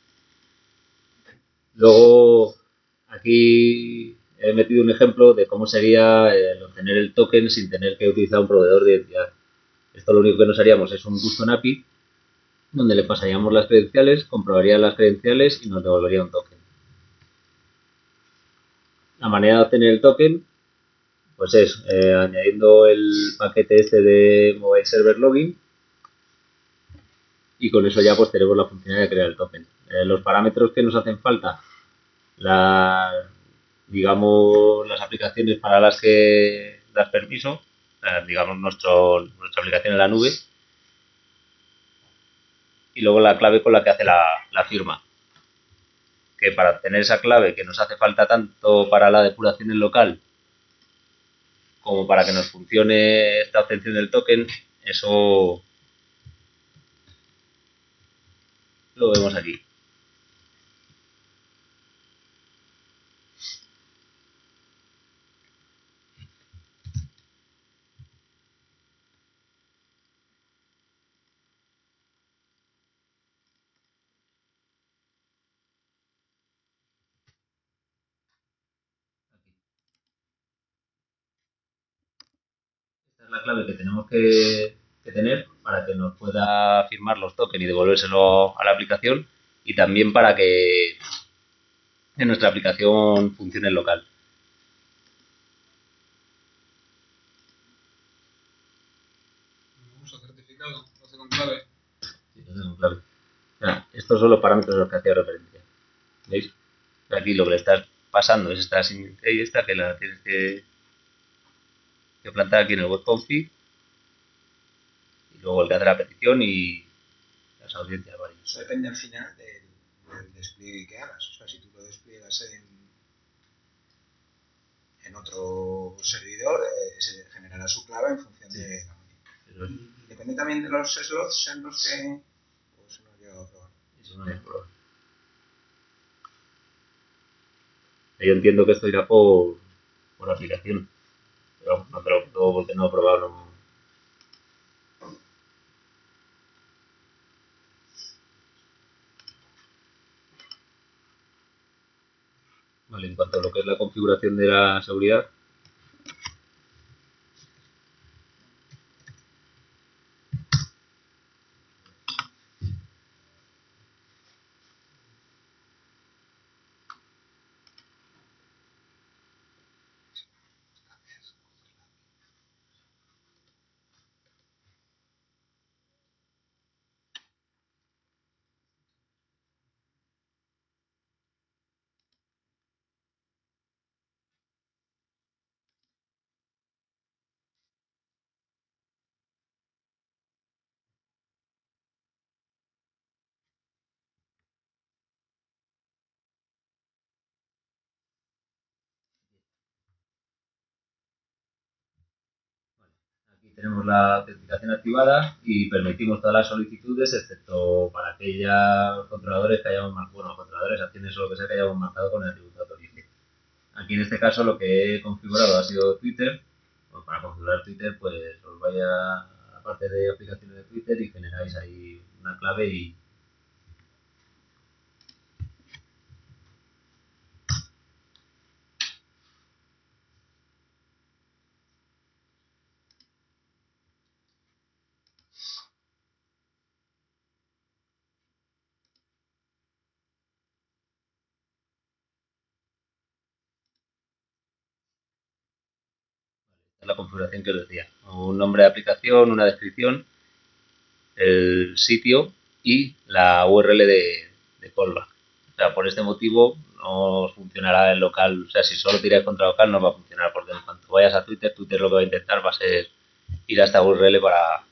Luego, aquí he metido un ejemplo de cómo sería el obtener el token sin tener que utilizar un proveedor de identidad. Esto lo único que nos haríamos es un custom API donde le pasaríamos las credenciales, comprobaría las credenciales y nos devolvería un token. La manera de obtener el token pues es añadiendo el paquete este de Mobile Server Login y con eso ya pues tenemos la funcionalidad de crear el token. Los parámetros que nos hacen falta, digamos las aplicaciones para las que das permiso, digamos nuestra aplicación en la nube y luego la clave con la que hace la firma. Que para obtener esa clave que nos hace falta tanto para la depuración en local como para que nos funcione esta obtención del token, eso lo vemos aquí. Esta es la clave que tenemos que tener para que nos pueda firmar los tokens y devolvérselo a la aplicación y también para que en nuestra aplicación funcione en local. Uso certificado, lo hace con clave. Sí, eso es un clave. O sea, estos son los parámetros a los que hacía referencia. ¿Veis? Aquí lo que le estás pasando es esta que la tienes que plantar aquí en el web config y luego el que hace la petición y las audiencias varias. Eso depende al final del despliegue que hagas. O sea, si tú lo despliegas en otro servidor, se generará su clave en función de la máquina. Y depende también de los slots en los que pues, no he llegado a probar. Eso no es probable. Yo entiendo que esto irá por aplicación, pero no te lo puedo porque no he probado. No. Vale, en cuanto a lo que es la configuración de la seguridad, tenemos la autenticación activada y permitimos todas las solicitudes, excepto para aquellos controladores que hayamos marcado, bueno, controladores, acciones o lo que sea que hayamos marcado con el atributo autorice. Aquí en este caso lo que he configurado ha sido Twitter. Pues para configurar Twitter, pues os vais a la parte de aplicaciones de Twitter y generáis ahí una clave y esta es la configuración que os decía. Un nombre de aplicación, una descripción, el sitio y la URL de callback. O sea, por este motivo no os funcionará el local. O sea, si solo tiráis contra local no va a funcionar, porque en cuanto vayas a Twitter, Twitter lo que va a intentar va a ser ir a esta URL para...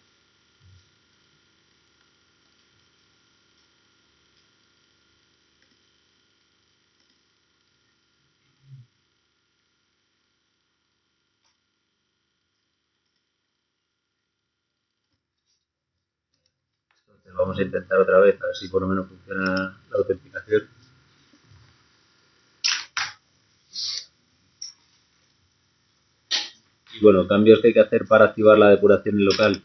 Entonces vamos a intentar otra vez, a ver si por lo menos funciona la autenticación. Y bueno, cambios que hay que hacer para activar la depuración en local.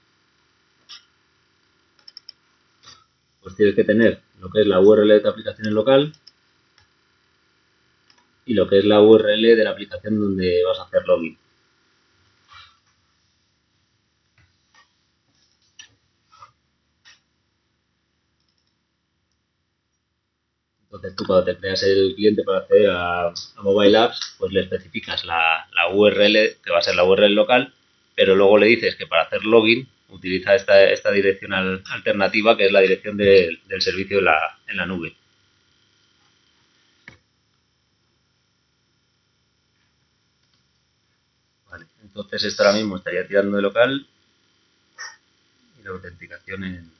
Pues tienes que tener lo que es la URL de tu aplicación en local y lo que es la URL de la aplicación donde vas a hacer login. Entonces tú cuando te creas el cliente para acceder a Mobile Apps, pues le especificas la URL, que va a ser la URL local, pero luego le dices que para hacer login utiliza esta dirección alternativa, que es la dirección del servicio en la nube. Vale, entonces esto ahora mismo estaría tirando de local y la autenticación en...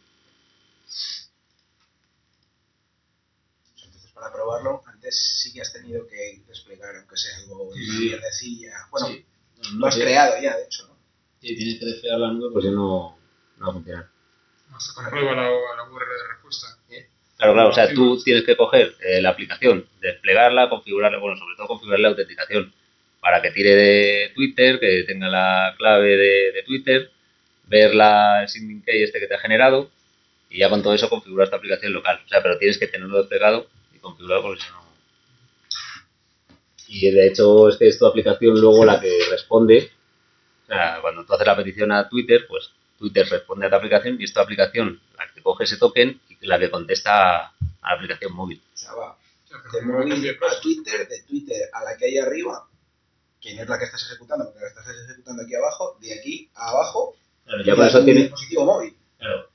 Entonces, para probarlo, antes sí que has tenido que desplegar, aunque sea algo en una mierdecilla. Bueno, sí. lo has creado ya, de hecho, ¿no? Sí, tienes que desplegar la nube, pues si no va a funcionar. No se comprueba la URL de respuesta. Claro, o sea, tú tienes que coger la aplicación, desplegarla, configurarla, bueno, sobre todo configurar la autenticación para que tire de Twitter, que tenga la clave de Twitter, ver el signing key este que te ha generado y ya con todo eso configurar esta aplicación local. O sea, pero tienes que tenerlo desplegado y configurado porque si no... Y de hecho es que es tu aplicación luego la que responde. O sea, cuando tú haces la petición a Twitter, pues Twitter responde a tu aplicación y es tu aplicación la que coge ese token y la que contesta a la aplicación móvil. O sea, va de móvil a Twitter, de Twitter a la que hay arriba, que no es la que estás ejecutando, porque la estás ejecutando aquí abajo, de aquí a abajo, claro, ya con eso tiene dispositivo móvil. Claro,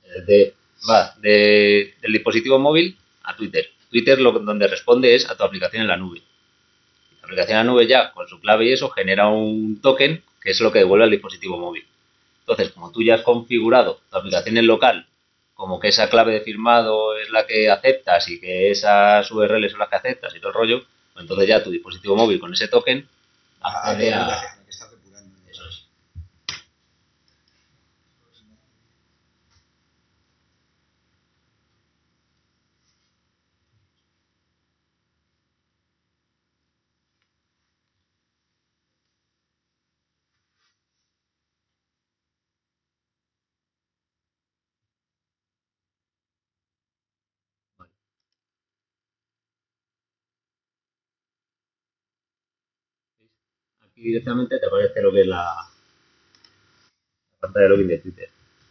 del dispositivo móvil a Twitter. Twitter donde responde es a tu aplicación en la nube. La aplicación en la nube ya, con su clave y eso, genera un token que es lo que devuelve al dispositivo móvil. Entonces, como tú ya has configurado tu aplicación en local, como que esa clave de firmado es la que aceptas y que esas URLs son las que aceptas y todo el rollo, pues entonces ya tu dispositivo móvil con ese token accede a... Eso es. Aquí directamente te aparece lo que es la pantalla de login de Twitter.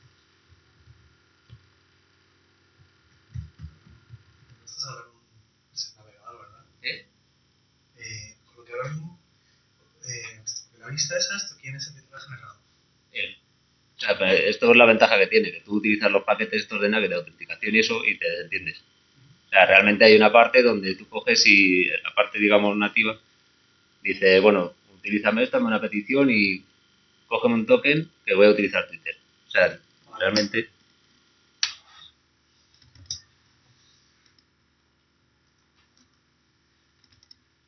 Estás ahora con ese navegador, ¿verdad? Por lo que ahora mismo, la lista esa, ¿quién es el que te la ha generado? Él. O sea, esto es la ventaja que tiene, que tú utilizas los paquetes estos de NAGE de autenticación y eso y te desentiendes. O sea, realmente hay una parte donde tú coges y la parte, digamos, nativa, dice, bueno, utilízame esta, hazme una petición y cógeme un token que voy a utilizar Twitter. O sea, realmente...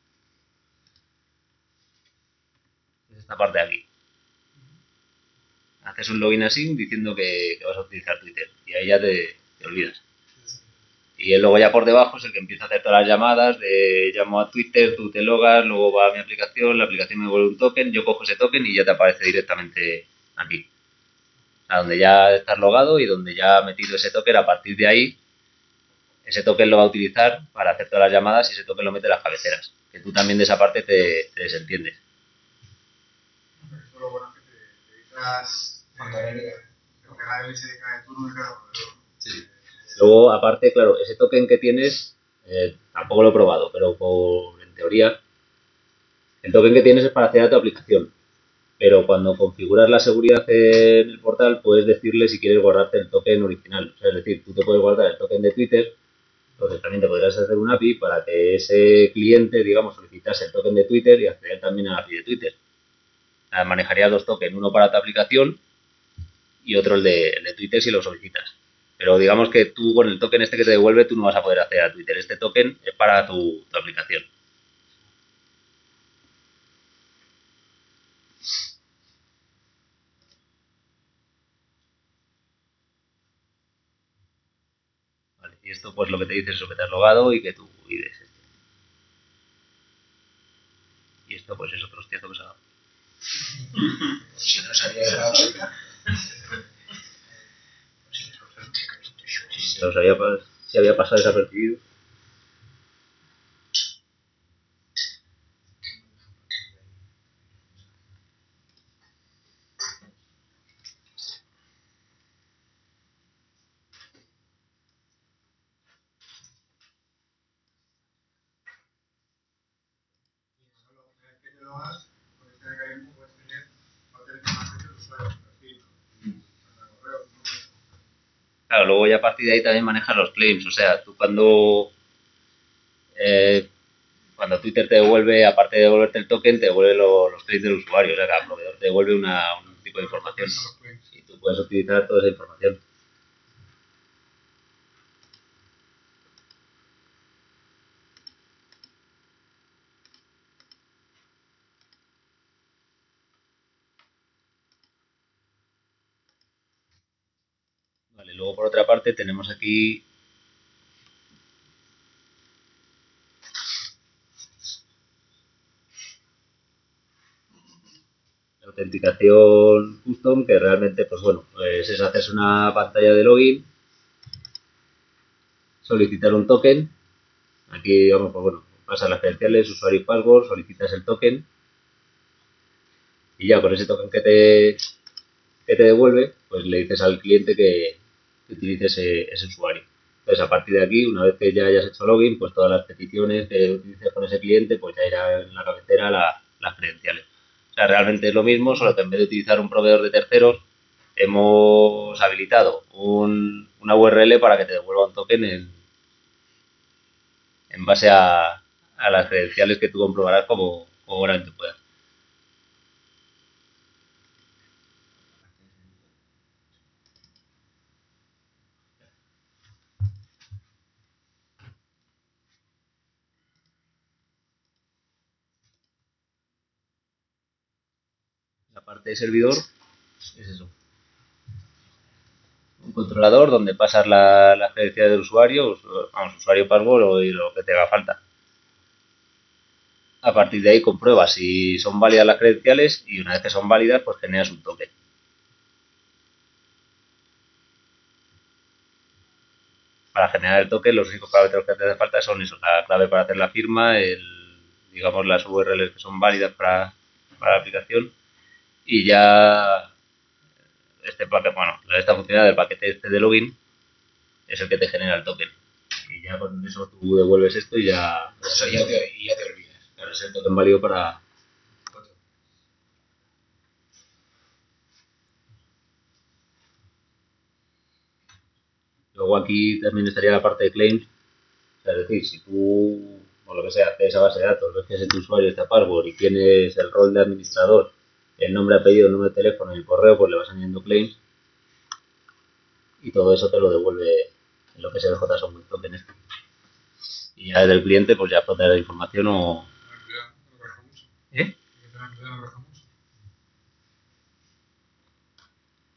es esta parte de aquí. haces un login así diciendo que vas a utilizar Twitter y ahí ya te olvidas. Y él luego ya por debajo es el que empieza a hacer todas las llamadas de llamo a Twitter, tú te logas, luego va a mi aplicación, la aplicación me devuelve un token, yo cojo ese token y ya te aparece directamente aquí. A donde ya estás logado y donde ya ha metido ese token, a partir de ahí, ese token lo va a utilizar para hacer todas las llamadas y ese token lo mete en las cabeceras. Que tú también de esa parte te desentiendes. Esto lo bueno es que te evitas pegar el SDK de turno de cada proveedor. Sí. Luego, aparte, claro, ese token que tienes, tampoco lo he probado, pero en teoría, el token que tienes es para acceder a tu aplicación. Pero cuando configuras la seguridad en el portal, puedes decirle si quieres guardarte el token original. O sea, es decir, tú te puedes guardar el token de Twitter, entonces también te podrás hacer un API para que ese cliente, digamos, solicitase el token de Twitter y acceder también a la API de Twitter. Manejarías dos tokens, uno para tu aplicación y otro el de Twitter si lo solicitas. Pero digamos que tú con el token este que te devuelve, tú no vas a poder acceder a Twitter. Este token es para tu aplicación. Vale, y esto pues lo que te dice es eso, que te has logado y que tu ID es este. Y esto pues es otro hostiazo que se ha dado. Si no se había llegado Si había pasado desapercibido. Claro, luego ya a partir de ahí también manejas los claims. O sea, tú cuando Twitter te devuelve, aparte de devolverte el token, te devuelve los claims del usuario. O sea, cada proveedor te devuelve un tipo de información. Y tú puedes utilizar toda esa información. Vale, luego por otra parte tenemos aquí la autenticación custom, que realmente, pues bueno, pues es hacerse una pantalla de login, solicitar un token, aquí digamos, pues bueno, pasas las credenciales, usuario y password, solicitas el token y ya con ese token que te devuelve, pues le dices al cliente que utilice ese usuario. Entonces, a partir de aquí, una vez que ya hayas hecho login, pues todas las peticiones que utilices con ese cliente, pues ya irá en la cabecera las credenciales. O sea, realmente es lo mismo, solo que en vez de utilizar un proveedor de terceros, hemos habilitado una URL para que te devuelva un token en base a las credenciales que tú comprobarás como buenamente puedas. La parte de servidor es eso. Un controlador donde pasas la credencial del usuario, usuario password o lo que te haga falta. A partir de ahí compruebas si son válidas las credenciales y una vez que son válidas, pues generas un token. Para generar el token, los únicos parámetros que te hace falta son eso, la clave para hacer la firma, digamos las URLs que son válidas para la aplicación y ya esta funcionalidad del paquete este de login es el que te genera el token. Y ya con eso tú devuelves esto y ya te olvidas. Claro, es el token válido para... Luego aquí también estaría la parte de claims. O sea, es decir, si tú, o lo que sea, haces esa base de datos, ves que es tu usuario, este password y tienes el rol de administrador, el nombre, apellido, el número de teléfono y el correo, pues le vas añadiendo claims y todo eso te lo devuelve en lo que es el JSON token este. Y ya del cliente, pues ya puedes la información o... ¿Eh?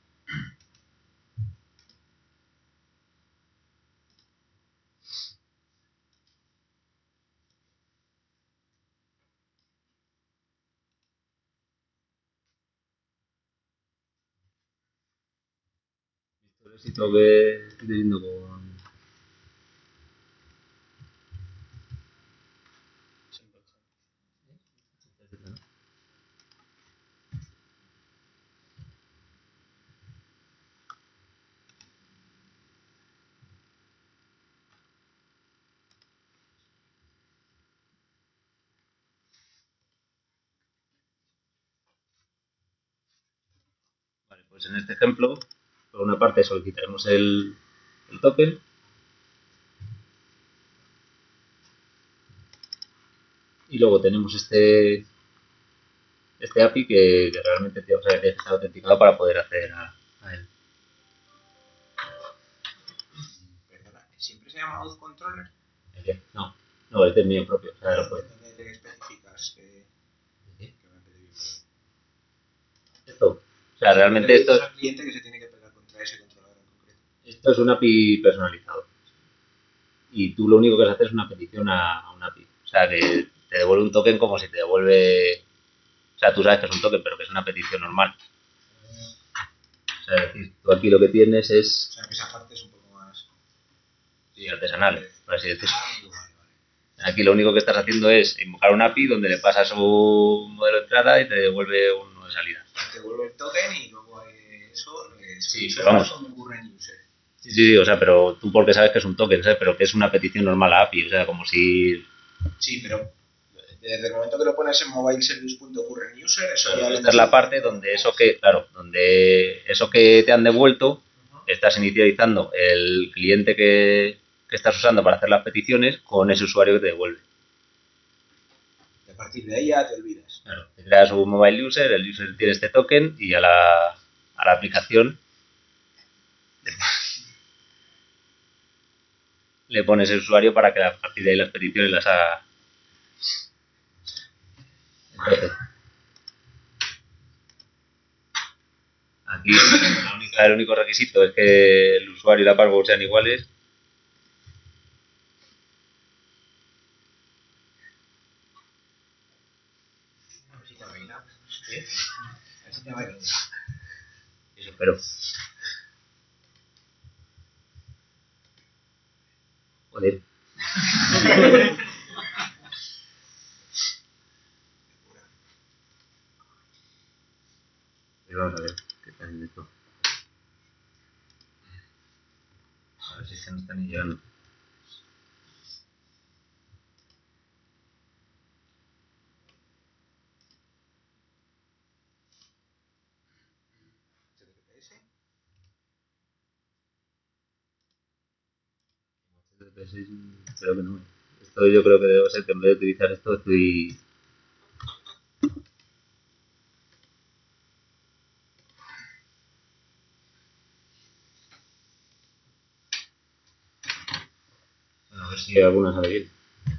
ver si tengo que estoy diciendo con... Vale, pues en este ejemplo, por una parte solicitaremos el token. Y luego tenemos este API que realmente tiene que estar autenticado para poder acceder a él. Perdona, ¿siempre se llama auth controller? No, este es mío propio. O sea, ¿Dónde te especificas que me ha pedido? Esto. O sea, realmente esto es el cliente que se tiene que pegar contra ese controlador en concreto. Esto es un API personalizado. Y tú lo único que haces es una petición a un API. O sea, que te devuelve un token como si te devuelve... O sea, tú sabes que es un token, pero que es una petición normal. O sea, es decir, tú aquí lo que tienes es... O sea, que esa parte es un poco más... Sí, artesanal, por así decirlo. Vale. Aquí lo único que estás haciendo es invocar un API donde le pasas un modelo de entrada y te devuelve uno de salida. Te devuelve el token y luego eso... Sí, pero vamos. Como ocurre en user. Sí, o sea, pero tú porque sabes que es un token, ¿sabes? Pero que es una petición normal a API, o sea, como si... Sí, pero desde el momento que lo pones en mobileservice.currentuser, eso ya... Esta es la parte donde eso que, claro, donde eso que te han devuelto, estás inicializando el cliente que estás usando para hacer las peticiones con ese usuario que te devuelve. Y a partir de ahí ya te olvidas. Claro, te creas un mobile user, el user tiene este token y a la aplicación le pones el usuario para que a partir de ahí las peticiones las haga. Entonces, aquí el único requisito es que el usuario y la password sean iguales. A ver si te baila. A ver si te baila. Eso espero. Joder. Vamos a ver qué tal es esto. A ver si es que no está ni llegando. Creo que no. Esto yo creo que debe ser que en vez de utilizar esto estoy... Bueno, a ver si alguna sale bien.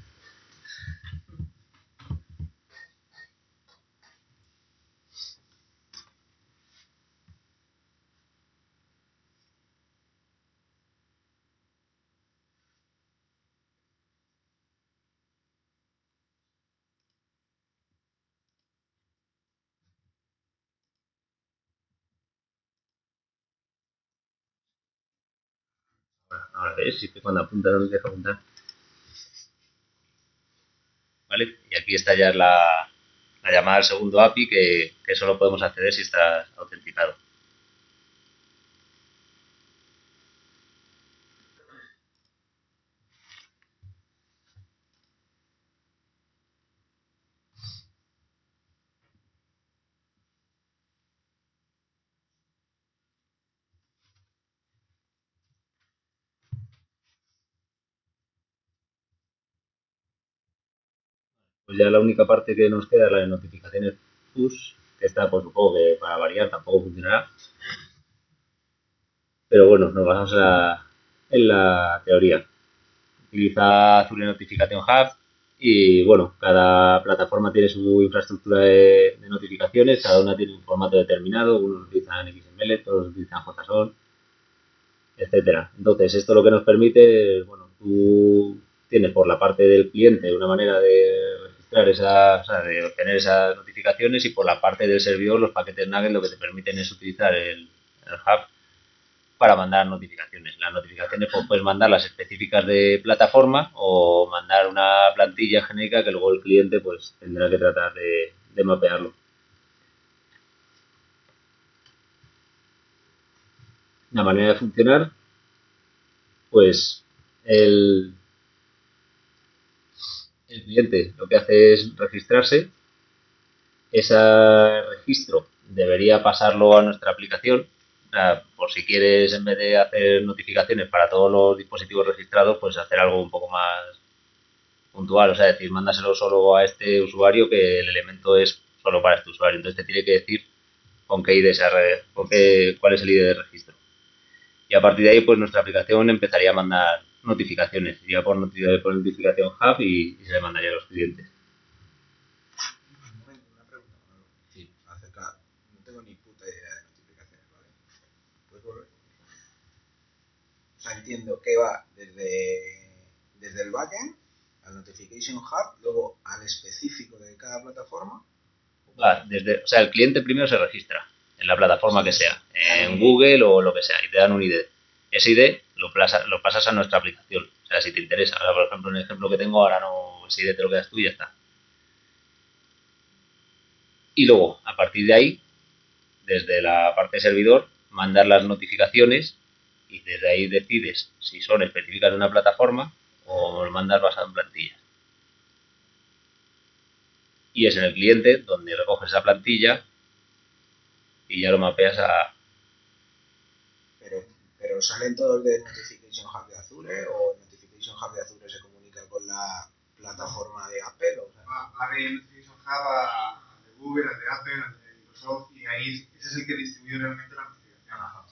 Ahora ves, si que cuando apunta no me deja apuntar. ¿Vale? Y aquí está ya la llamada al segundo API que solo podemos acceder si está autenticado. Pues ya la única parte que nos queda es la de notificaciones push, que está, pues supongo que para variar tampoco funcionará. Pero bueno, nos basamos en la teoría. Utiliza Azure Notification Hub y bueno, cada plataforma tiene su infraestructura de notificaciones, cada una tiene un formato determinado, unos utilizan XML, otros utilizan JSON, etcétera. Entonces, esto lo que nos permite, bueno, tú tienes por la parte del cliente una manera de registrar o sea, de obtener esas notificaciones y por la parte del servidor los paquetes Nugget lo que te permiten es utilizar el hub para mandar notificaciones. Las notificaciones pues, puedes mandar las específicas de plataforma o mandar una plantilla genérica que luego el cliente pues tendrá que tratar de mapearlo. La manera de funcionar, pues el cliente lo que hace es registrarse. Ese registro debería pasarlo a nuestra aplicación. Por si quieres, en vez de hacer notificaciones para todos los dispositivos registrados, pues hacer algo un poco más puntual. O sea, decir, mándaselo solo a este usuario, que el elemento es solo para este usuario. Entonces te tiene que decir con qué ID cuál es el ID de registro. Y a partir de ahí, pues nuestra aplicación empezaría a mandar notificaciones. Iría por notificación hub y se le mandaría a los clientes. Una pregunta, sí, acerca, no tengo ni puta idea de notificaciones, ¿vale? ¿Puedes volver? O sea, entiendo que va desde el backend al Notification Hub, luego al específico de cada plataforma. O sea, el cliente primero se registra en la plataforma que sea, en Google o lo que sea, y te dan un ID. Ese ID lo pasas a nuestra aplicación. O sea, si te interesa. Ahora, por ejemplo, en el ejemplo que tengo, ahora no, ese ID te lo quedas tú y ya está. Y luego, a partir de ahí, desde la parte de servidor, mandar las notificaciones y desde ahí decides si son específicas de una plataforma o lo mandas basado en plantillas. Y es en el cliente donde recoges esa plantilla y ya lo mapeas a... Pero ¿salen todos de Notification Hub de Azure o Notification Hub de Azure se comunica con la plataforma de Apple? O sea, va de Notification Hub a de Google, al de Apple, al de Microsoft, y ahí ese es el que distribuye realmente la notificación. Ajá.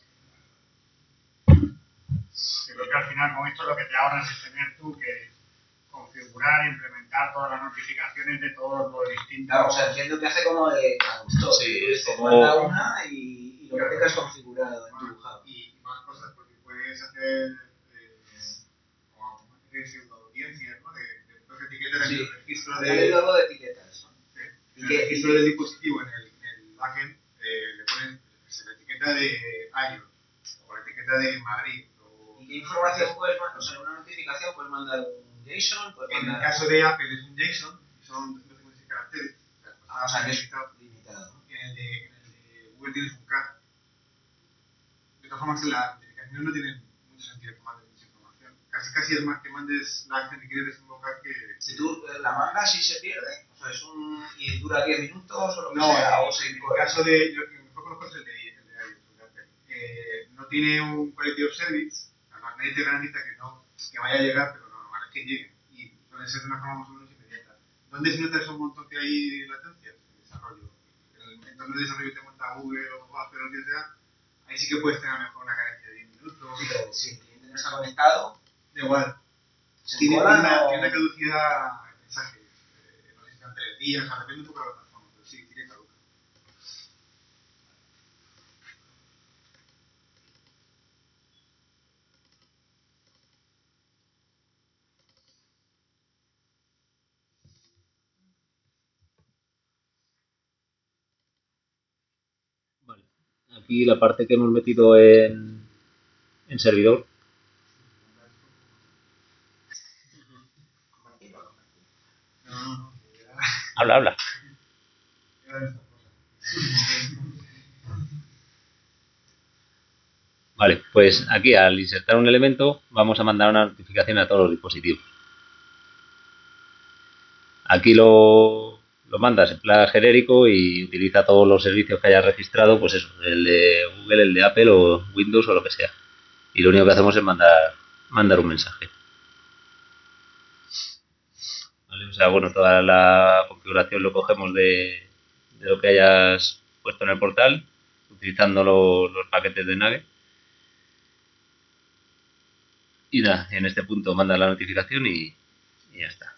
Yo creo que al final con esto lo que te ahorras es tener tú que configurar e implementar todas las notificaciones de todos los distintos... Claro, o sea, entiendo que hace como de traductor. Sí, es te como... manda una y lo que tengas configurado en tu hub. Y más cosas, porque puedes hacer como audiencias, ¿no? De dos etiquetas en el registro de... Luego de etiquetas. Sí. En el registro del dispositivo, en el backend, le pones la etiqueta de iOS o la etiqueta de Madrid. ¿Y qué información puedes mandar? O sea, una notificación puedes mandar un JSON. En el caso de Apple es un JSON y son 256 caracteres. O sea, que es limitado. Y en el de Google tienes un K. De todas formas, la notificación no tiene mucho sentido que mandes mucha información. Casi es más que mandes la acción que quieres desembocar que... Si tú la mandas y se pierde, o sea, y dura 10 minutos o lo que no, sea, o sea, en el caso de... Yo mejor conozco es el de iOS, el de Apple. No tiene un quality of service, además nadie te garantiza que vaya a llegar, pero lo normal es que llegue. Y suele ser de una forma más o menos inmediata. ¿Dónde se nota eso un montón que hay latencias? En desarrollo. En el entorno de desarrollo te monta Google o Apple o lo que sea, ahí sí que puedes tener a lo mejor una carencia de 10 minutos. Sí, pero si el cliente no está conectado, da igual. se Tiene cola, una caducidad de mensajes. No sé si están 3 días, o sea, depende un poco de la plataforma, pero sí, tiene caduca. Vale. Aquí la parte que hemos metido en servidor. Habla. Vale, pues aquí al insertar un elemento vamos a mandar una notificación a todos los dispositivos. Aquí lo mandas en plan genérico y utiliza todos los servicios que hayas registrado, pues eso, el de Google, el de Apple o Windows o lo que sea. Y lo único que hacemos es mandar un mensaje. ¿Vale? O sea, bueno, toda la configuración lo cogemos de lo que hayas puesto en el portal, utilizando los paquetes de Nave. Y nada, en este punto manda la notificación y ya está.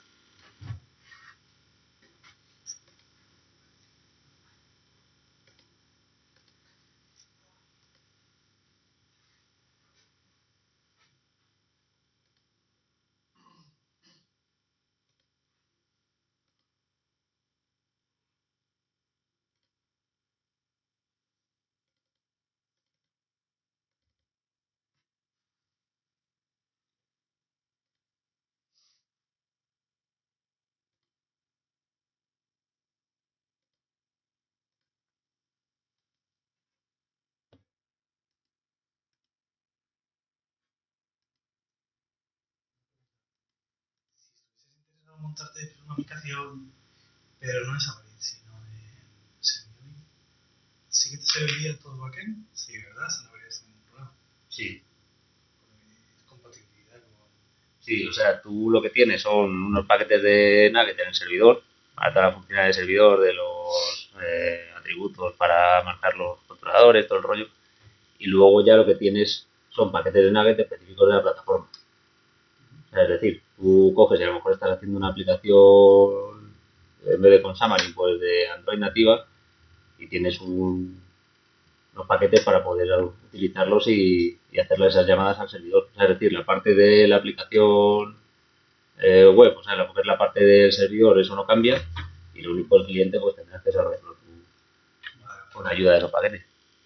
montarte una aplicación, pero no en Xamarin, sino en Symbionic, ¿sí que te serviría todo el backend? Sí, ¿verdad? Si no habrías ningún problema. Sí. Compatibilidad con... Sí, o sea, tú lo que tienes son unos paquetes de Nugget en el servidor, para toda la funcionalidad del servidor, de los atributos para marcar los controladores, todo el rollo, y luego ya lo que tienes son paquetes de Nugget específicos de la plataforma. O sea, es decir, tú coges y a lo mejor estás haciendo una aplicación, en vez de con Xamarin, pues de Android nativa, y tienes unos paquetes para poder utilizarlos y hacerle esas llamadas al servidor. O sea, es decir, la parte de la aplicación web, o sea, lo que es la parte del servidor, eso no cambia, y lo único el cliente pues tendrá que desarrollarlo con ayuda de esos paquetes.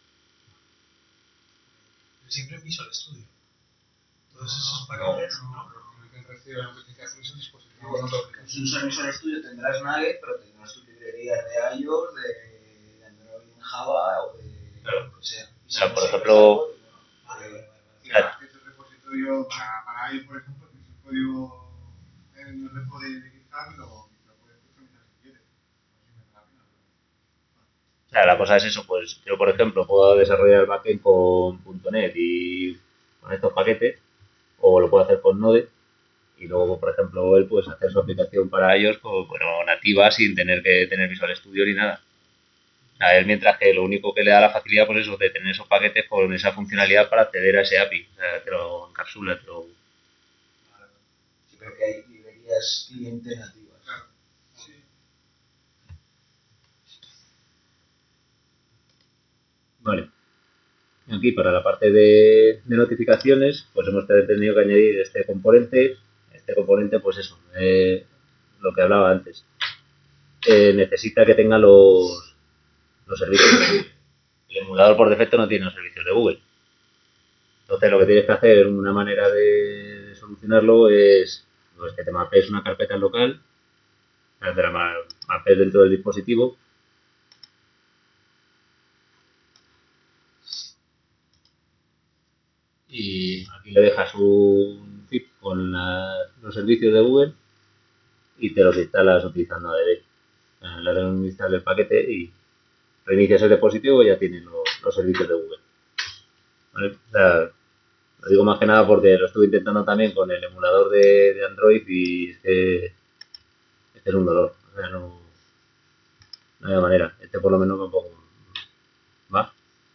Siempre en Visual Studio. Todos esos paquetes, ¿no? Recibe notificaciones en dispositivos. Si usas Visual Studio tendrás Nugget, pero tendrás tus librerías de iOS, de Android en Java o de Claro. lo que sea. O sea, por ejemplo, Claro, que es el repositorio para iOS, por ejemplo, que es el código en el repo de GitHub, lo puedes customizar si quieres. No sé si me da la pena, o sea, la cosa es eso, pues yo por ejemplo puedo desarrollar el backend con .NET y con estos paquetes, o lo puedo hacer con Node, y luego por ejemplo él pues hacer su aplicación para ellos pues, bueno, nativa sin tener que tener Visual Studio ni nada. A él mientras que lo único que le da la facilidad pues eso de tener esos paquetes con esa funcionalidad para acceder a ese API, o sea, te lo encapsula, te lo... Sí, pero que hay librerías cliente nativas. Claro. Sí. Vale. Aquí para la parte de notificaciones pues hemos tenido que añadir este componente. Este componente pues eso, lo que hablaba antes. Necesita que tenga los servicios de Google. El emulador por defecto no tiene los servicios de Google. Entonces lo que tienes que hacer, una manera de solucionarlo es pues, que te mapees una carpeta local, te la mapees dentro del dispositivo y aquí le dejas un zip con los servicios de Google y te los instalas utilizando ADB. Le das un install del paquete y reinicias el dispositivo y ya tienes los servicios de Google. ¿Vale? O sea, lo digo más que nada porque lo estuve intentando también con el emulador de Android y es que es un dolor. O sea, no hay manera. Este por lo menos tampoco va.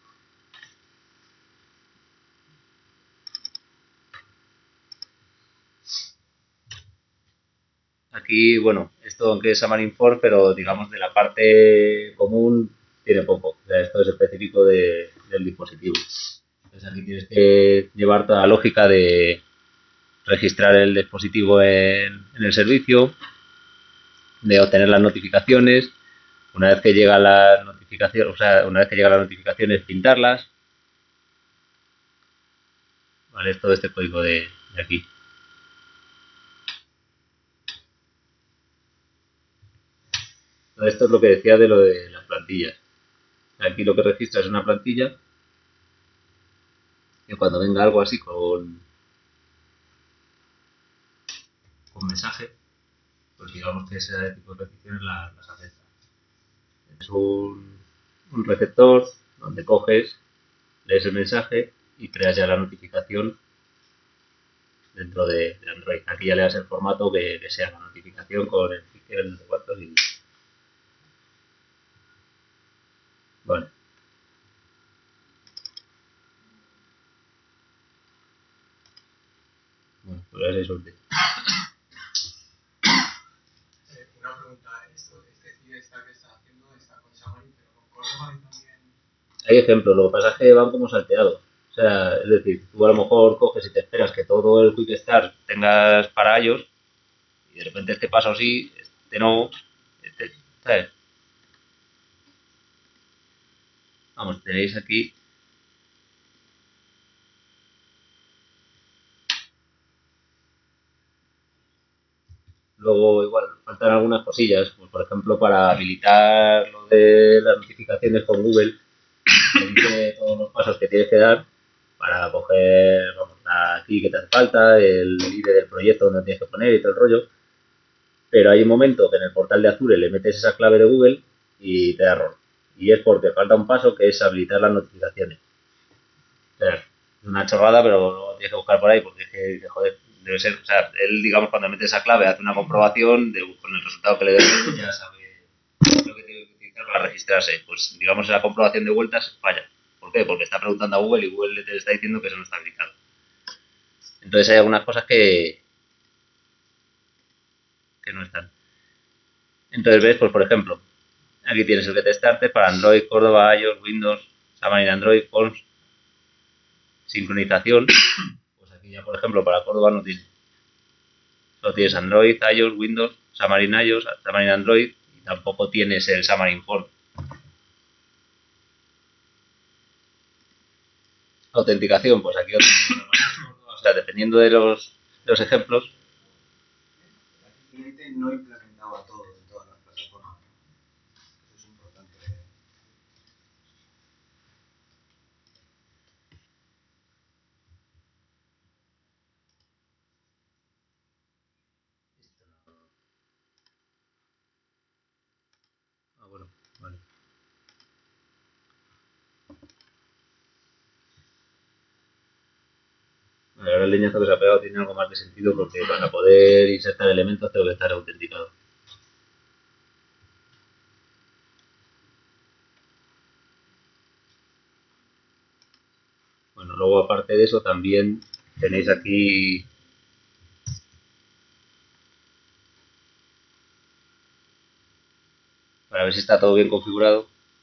Aquí, bueno, esto aunque es Xamarin Force, pero digamos de la parte común tiene poco. O sea, esto es específico del dispositivo. Entonces aquí tienes que llevar toda la lógica de registrar el dispositivo en el servicio, de obtener las notificaciones, una vez que llega la notificación, o sea, una vez que llega las notificaciones, pintarlas. Vale, es todo este código de aquí. Esto es lo que decía de lo de las plantillas. Aquí lo que registra es una plantilla que cuando venga algo así con mensaje, pues digamos que ese tipo de peticiones las acepta. Es un receptor donde coges, lees el mensaje y creas ya la notificación dentro de Android. Aquí ya le das el formato que sea la notificación con el fichero en cuartos y bueno. Bueno, pues así suerte. Una pregunta, este fiesta que está haciendo está con Xamarin, pero con Cordova también. Hay ejemplos, lo que pasa es que van como salteados. O sea, es decir, tú a lo mejor coges y te esperas que todo el Quick Start tengas para ellos y de repente este pasa así, este no, ¿sabes? Vamos, tenéis aquí luego igual faltan algunas cosillas, pues, por ejemplo para habilitar lo de las notificaciones con Google, te dice todos los pasos que tienes que dar para coger, vamos, aquí que te hace falta, el ID del proyecto donde tienes que poner y todo el rollo. pero hay un momento que en el portal de Azure le metes esa clave de Google y te da error. Y es porque falta un paso que es habilitar las notificaciones. O sea, es una chorrada, pero luego tienes que buscar por ahí porque es que, joder, debe ser, o sea, él, digamos, cuando mete esa clave hace una comprobación con el resultado que le dé, ya sabe lo que tiene que utilizar para registrarse. Pues, digamos, esa comprobación de vueltas falla. ¿Por qué? Porque está preguntando a Google y Google le está diciendo que eso no está habilitado. Entonces hay algunas cosas que no están. Entonces ves, pues por ejemplo, aquí tienes el Get Started para Android, Córdoba, iOS, Windows, Xamarin Android, Forms, sincronización. Pues aquí ya, por ejemplo, para Córdoba no tiene. Solo tienes Android, iOS, Windows, Xamarin iOS, Xamarin Android y tampoco tienes el Xamarin Form. Autenticación, pues aquí o sea, dependiendo de los ejemplos. El cliente no implementaba todo en todas las plataformas. Eso es importante. Ah, bueno, vale. Ahora el leñazo que se ha pegado tiene algo más de sentido porque para poder insertar elementos tengo que estar autenticado. Bueno, luego aparte de eso también tenéis aquí para ver si está todo bien configurado.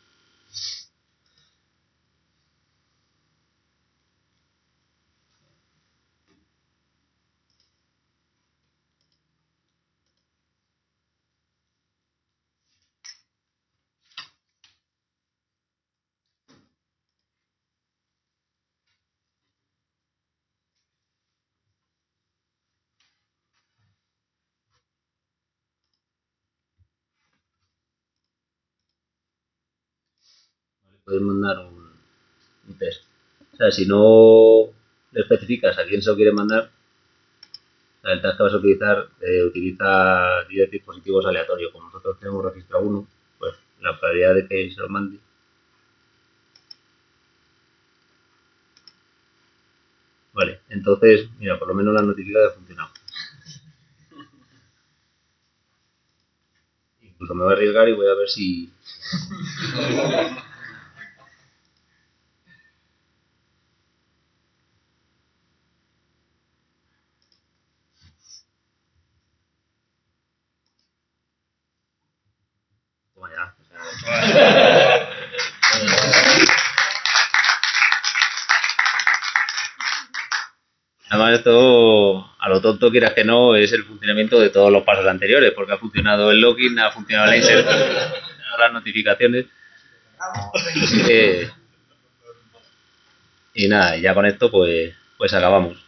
Podéis mandar un test. O sea, si no le especificas a quién se lo quiere mandar, o sea, el test que vas a utilizar utiliza 10 dispositivos aleatorios. Como nosotros tenemos registrado uno, pues la probabilidad de que se lo mande. Vale, entonces, mira, por lo menos la notificada ha funcionado. Incluso me voy a arriesgar y voy a ver si... Toma ya. Además, esto, a lo tonto, quieras que no, es el funcionamiento de todos los pasos anteriores, porque ha funcionado el login, ha funcionado la insert, las notificaciones. Y nada, ya con esto pues acabamos.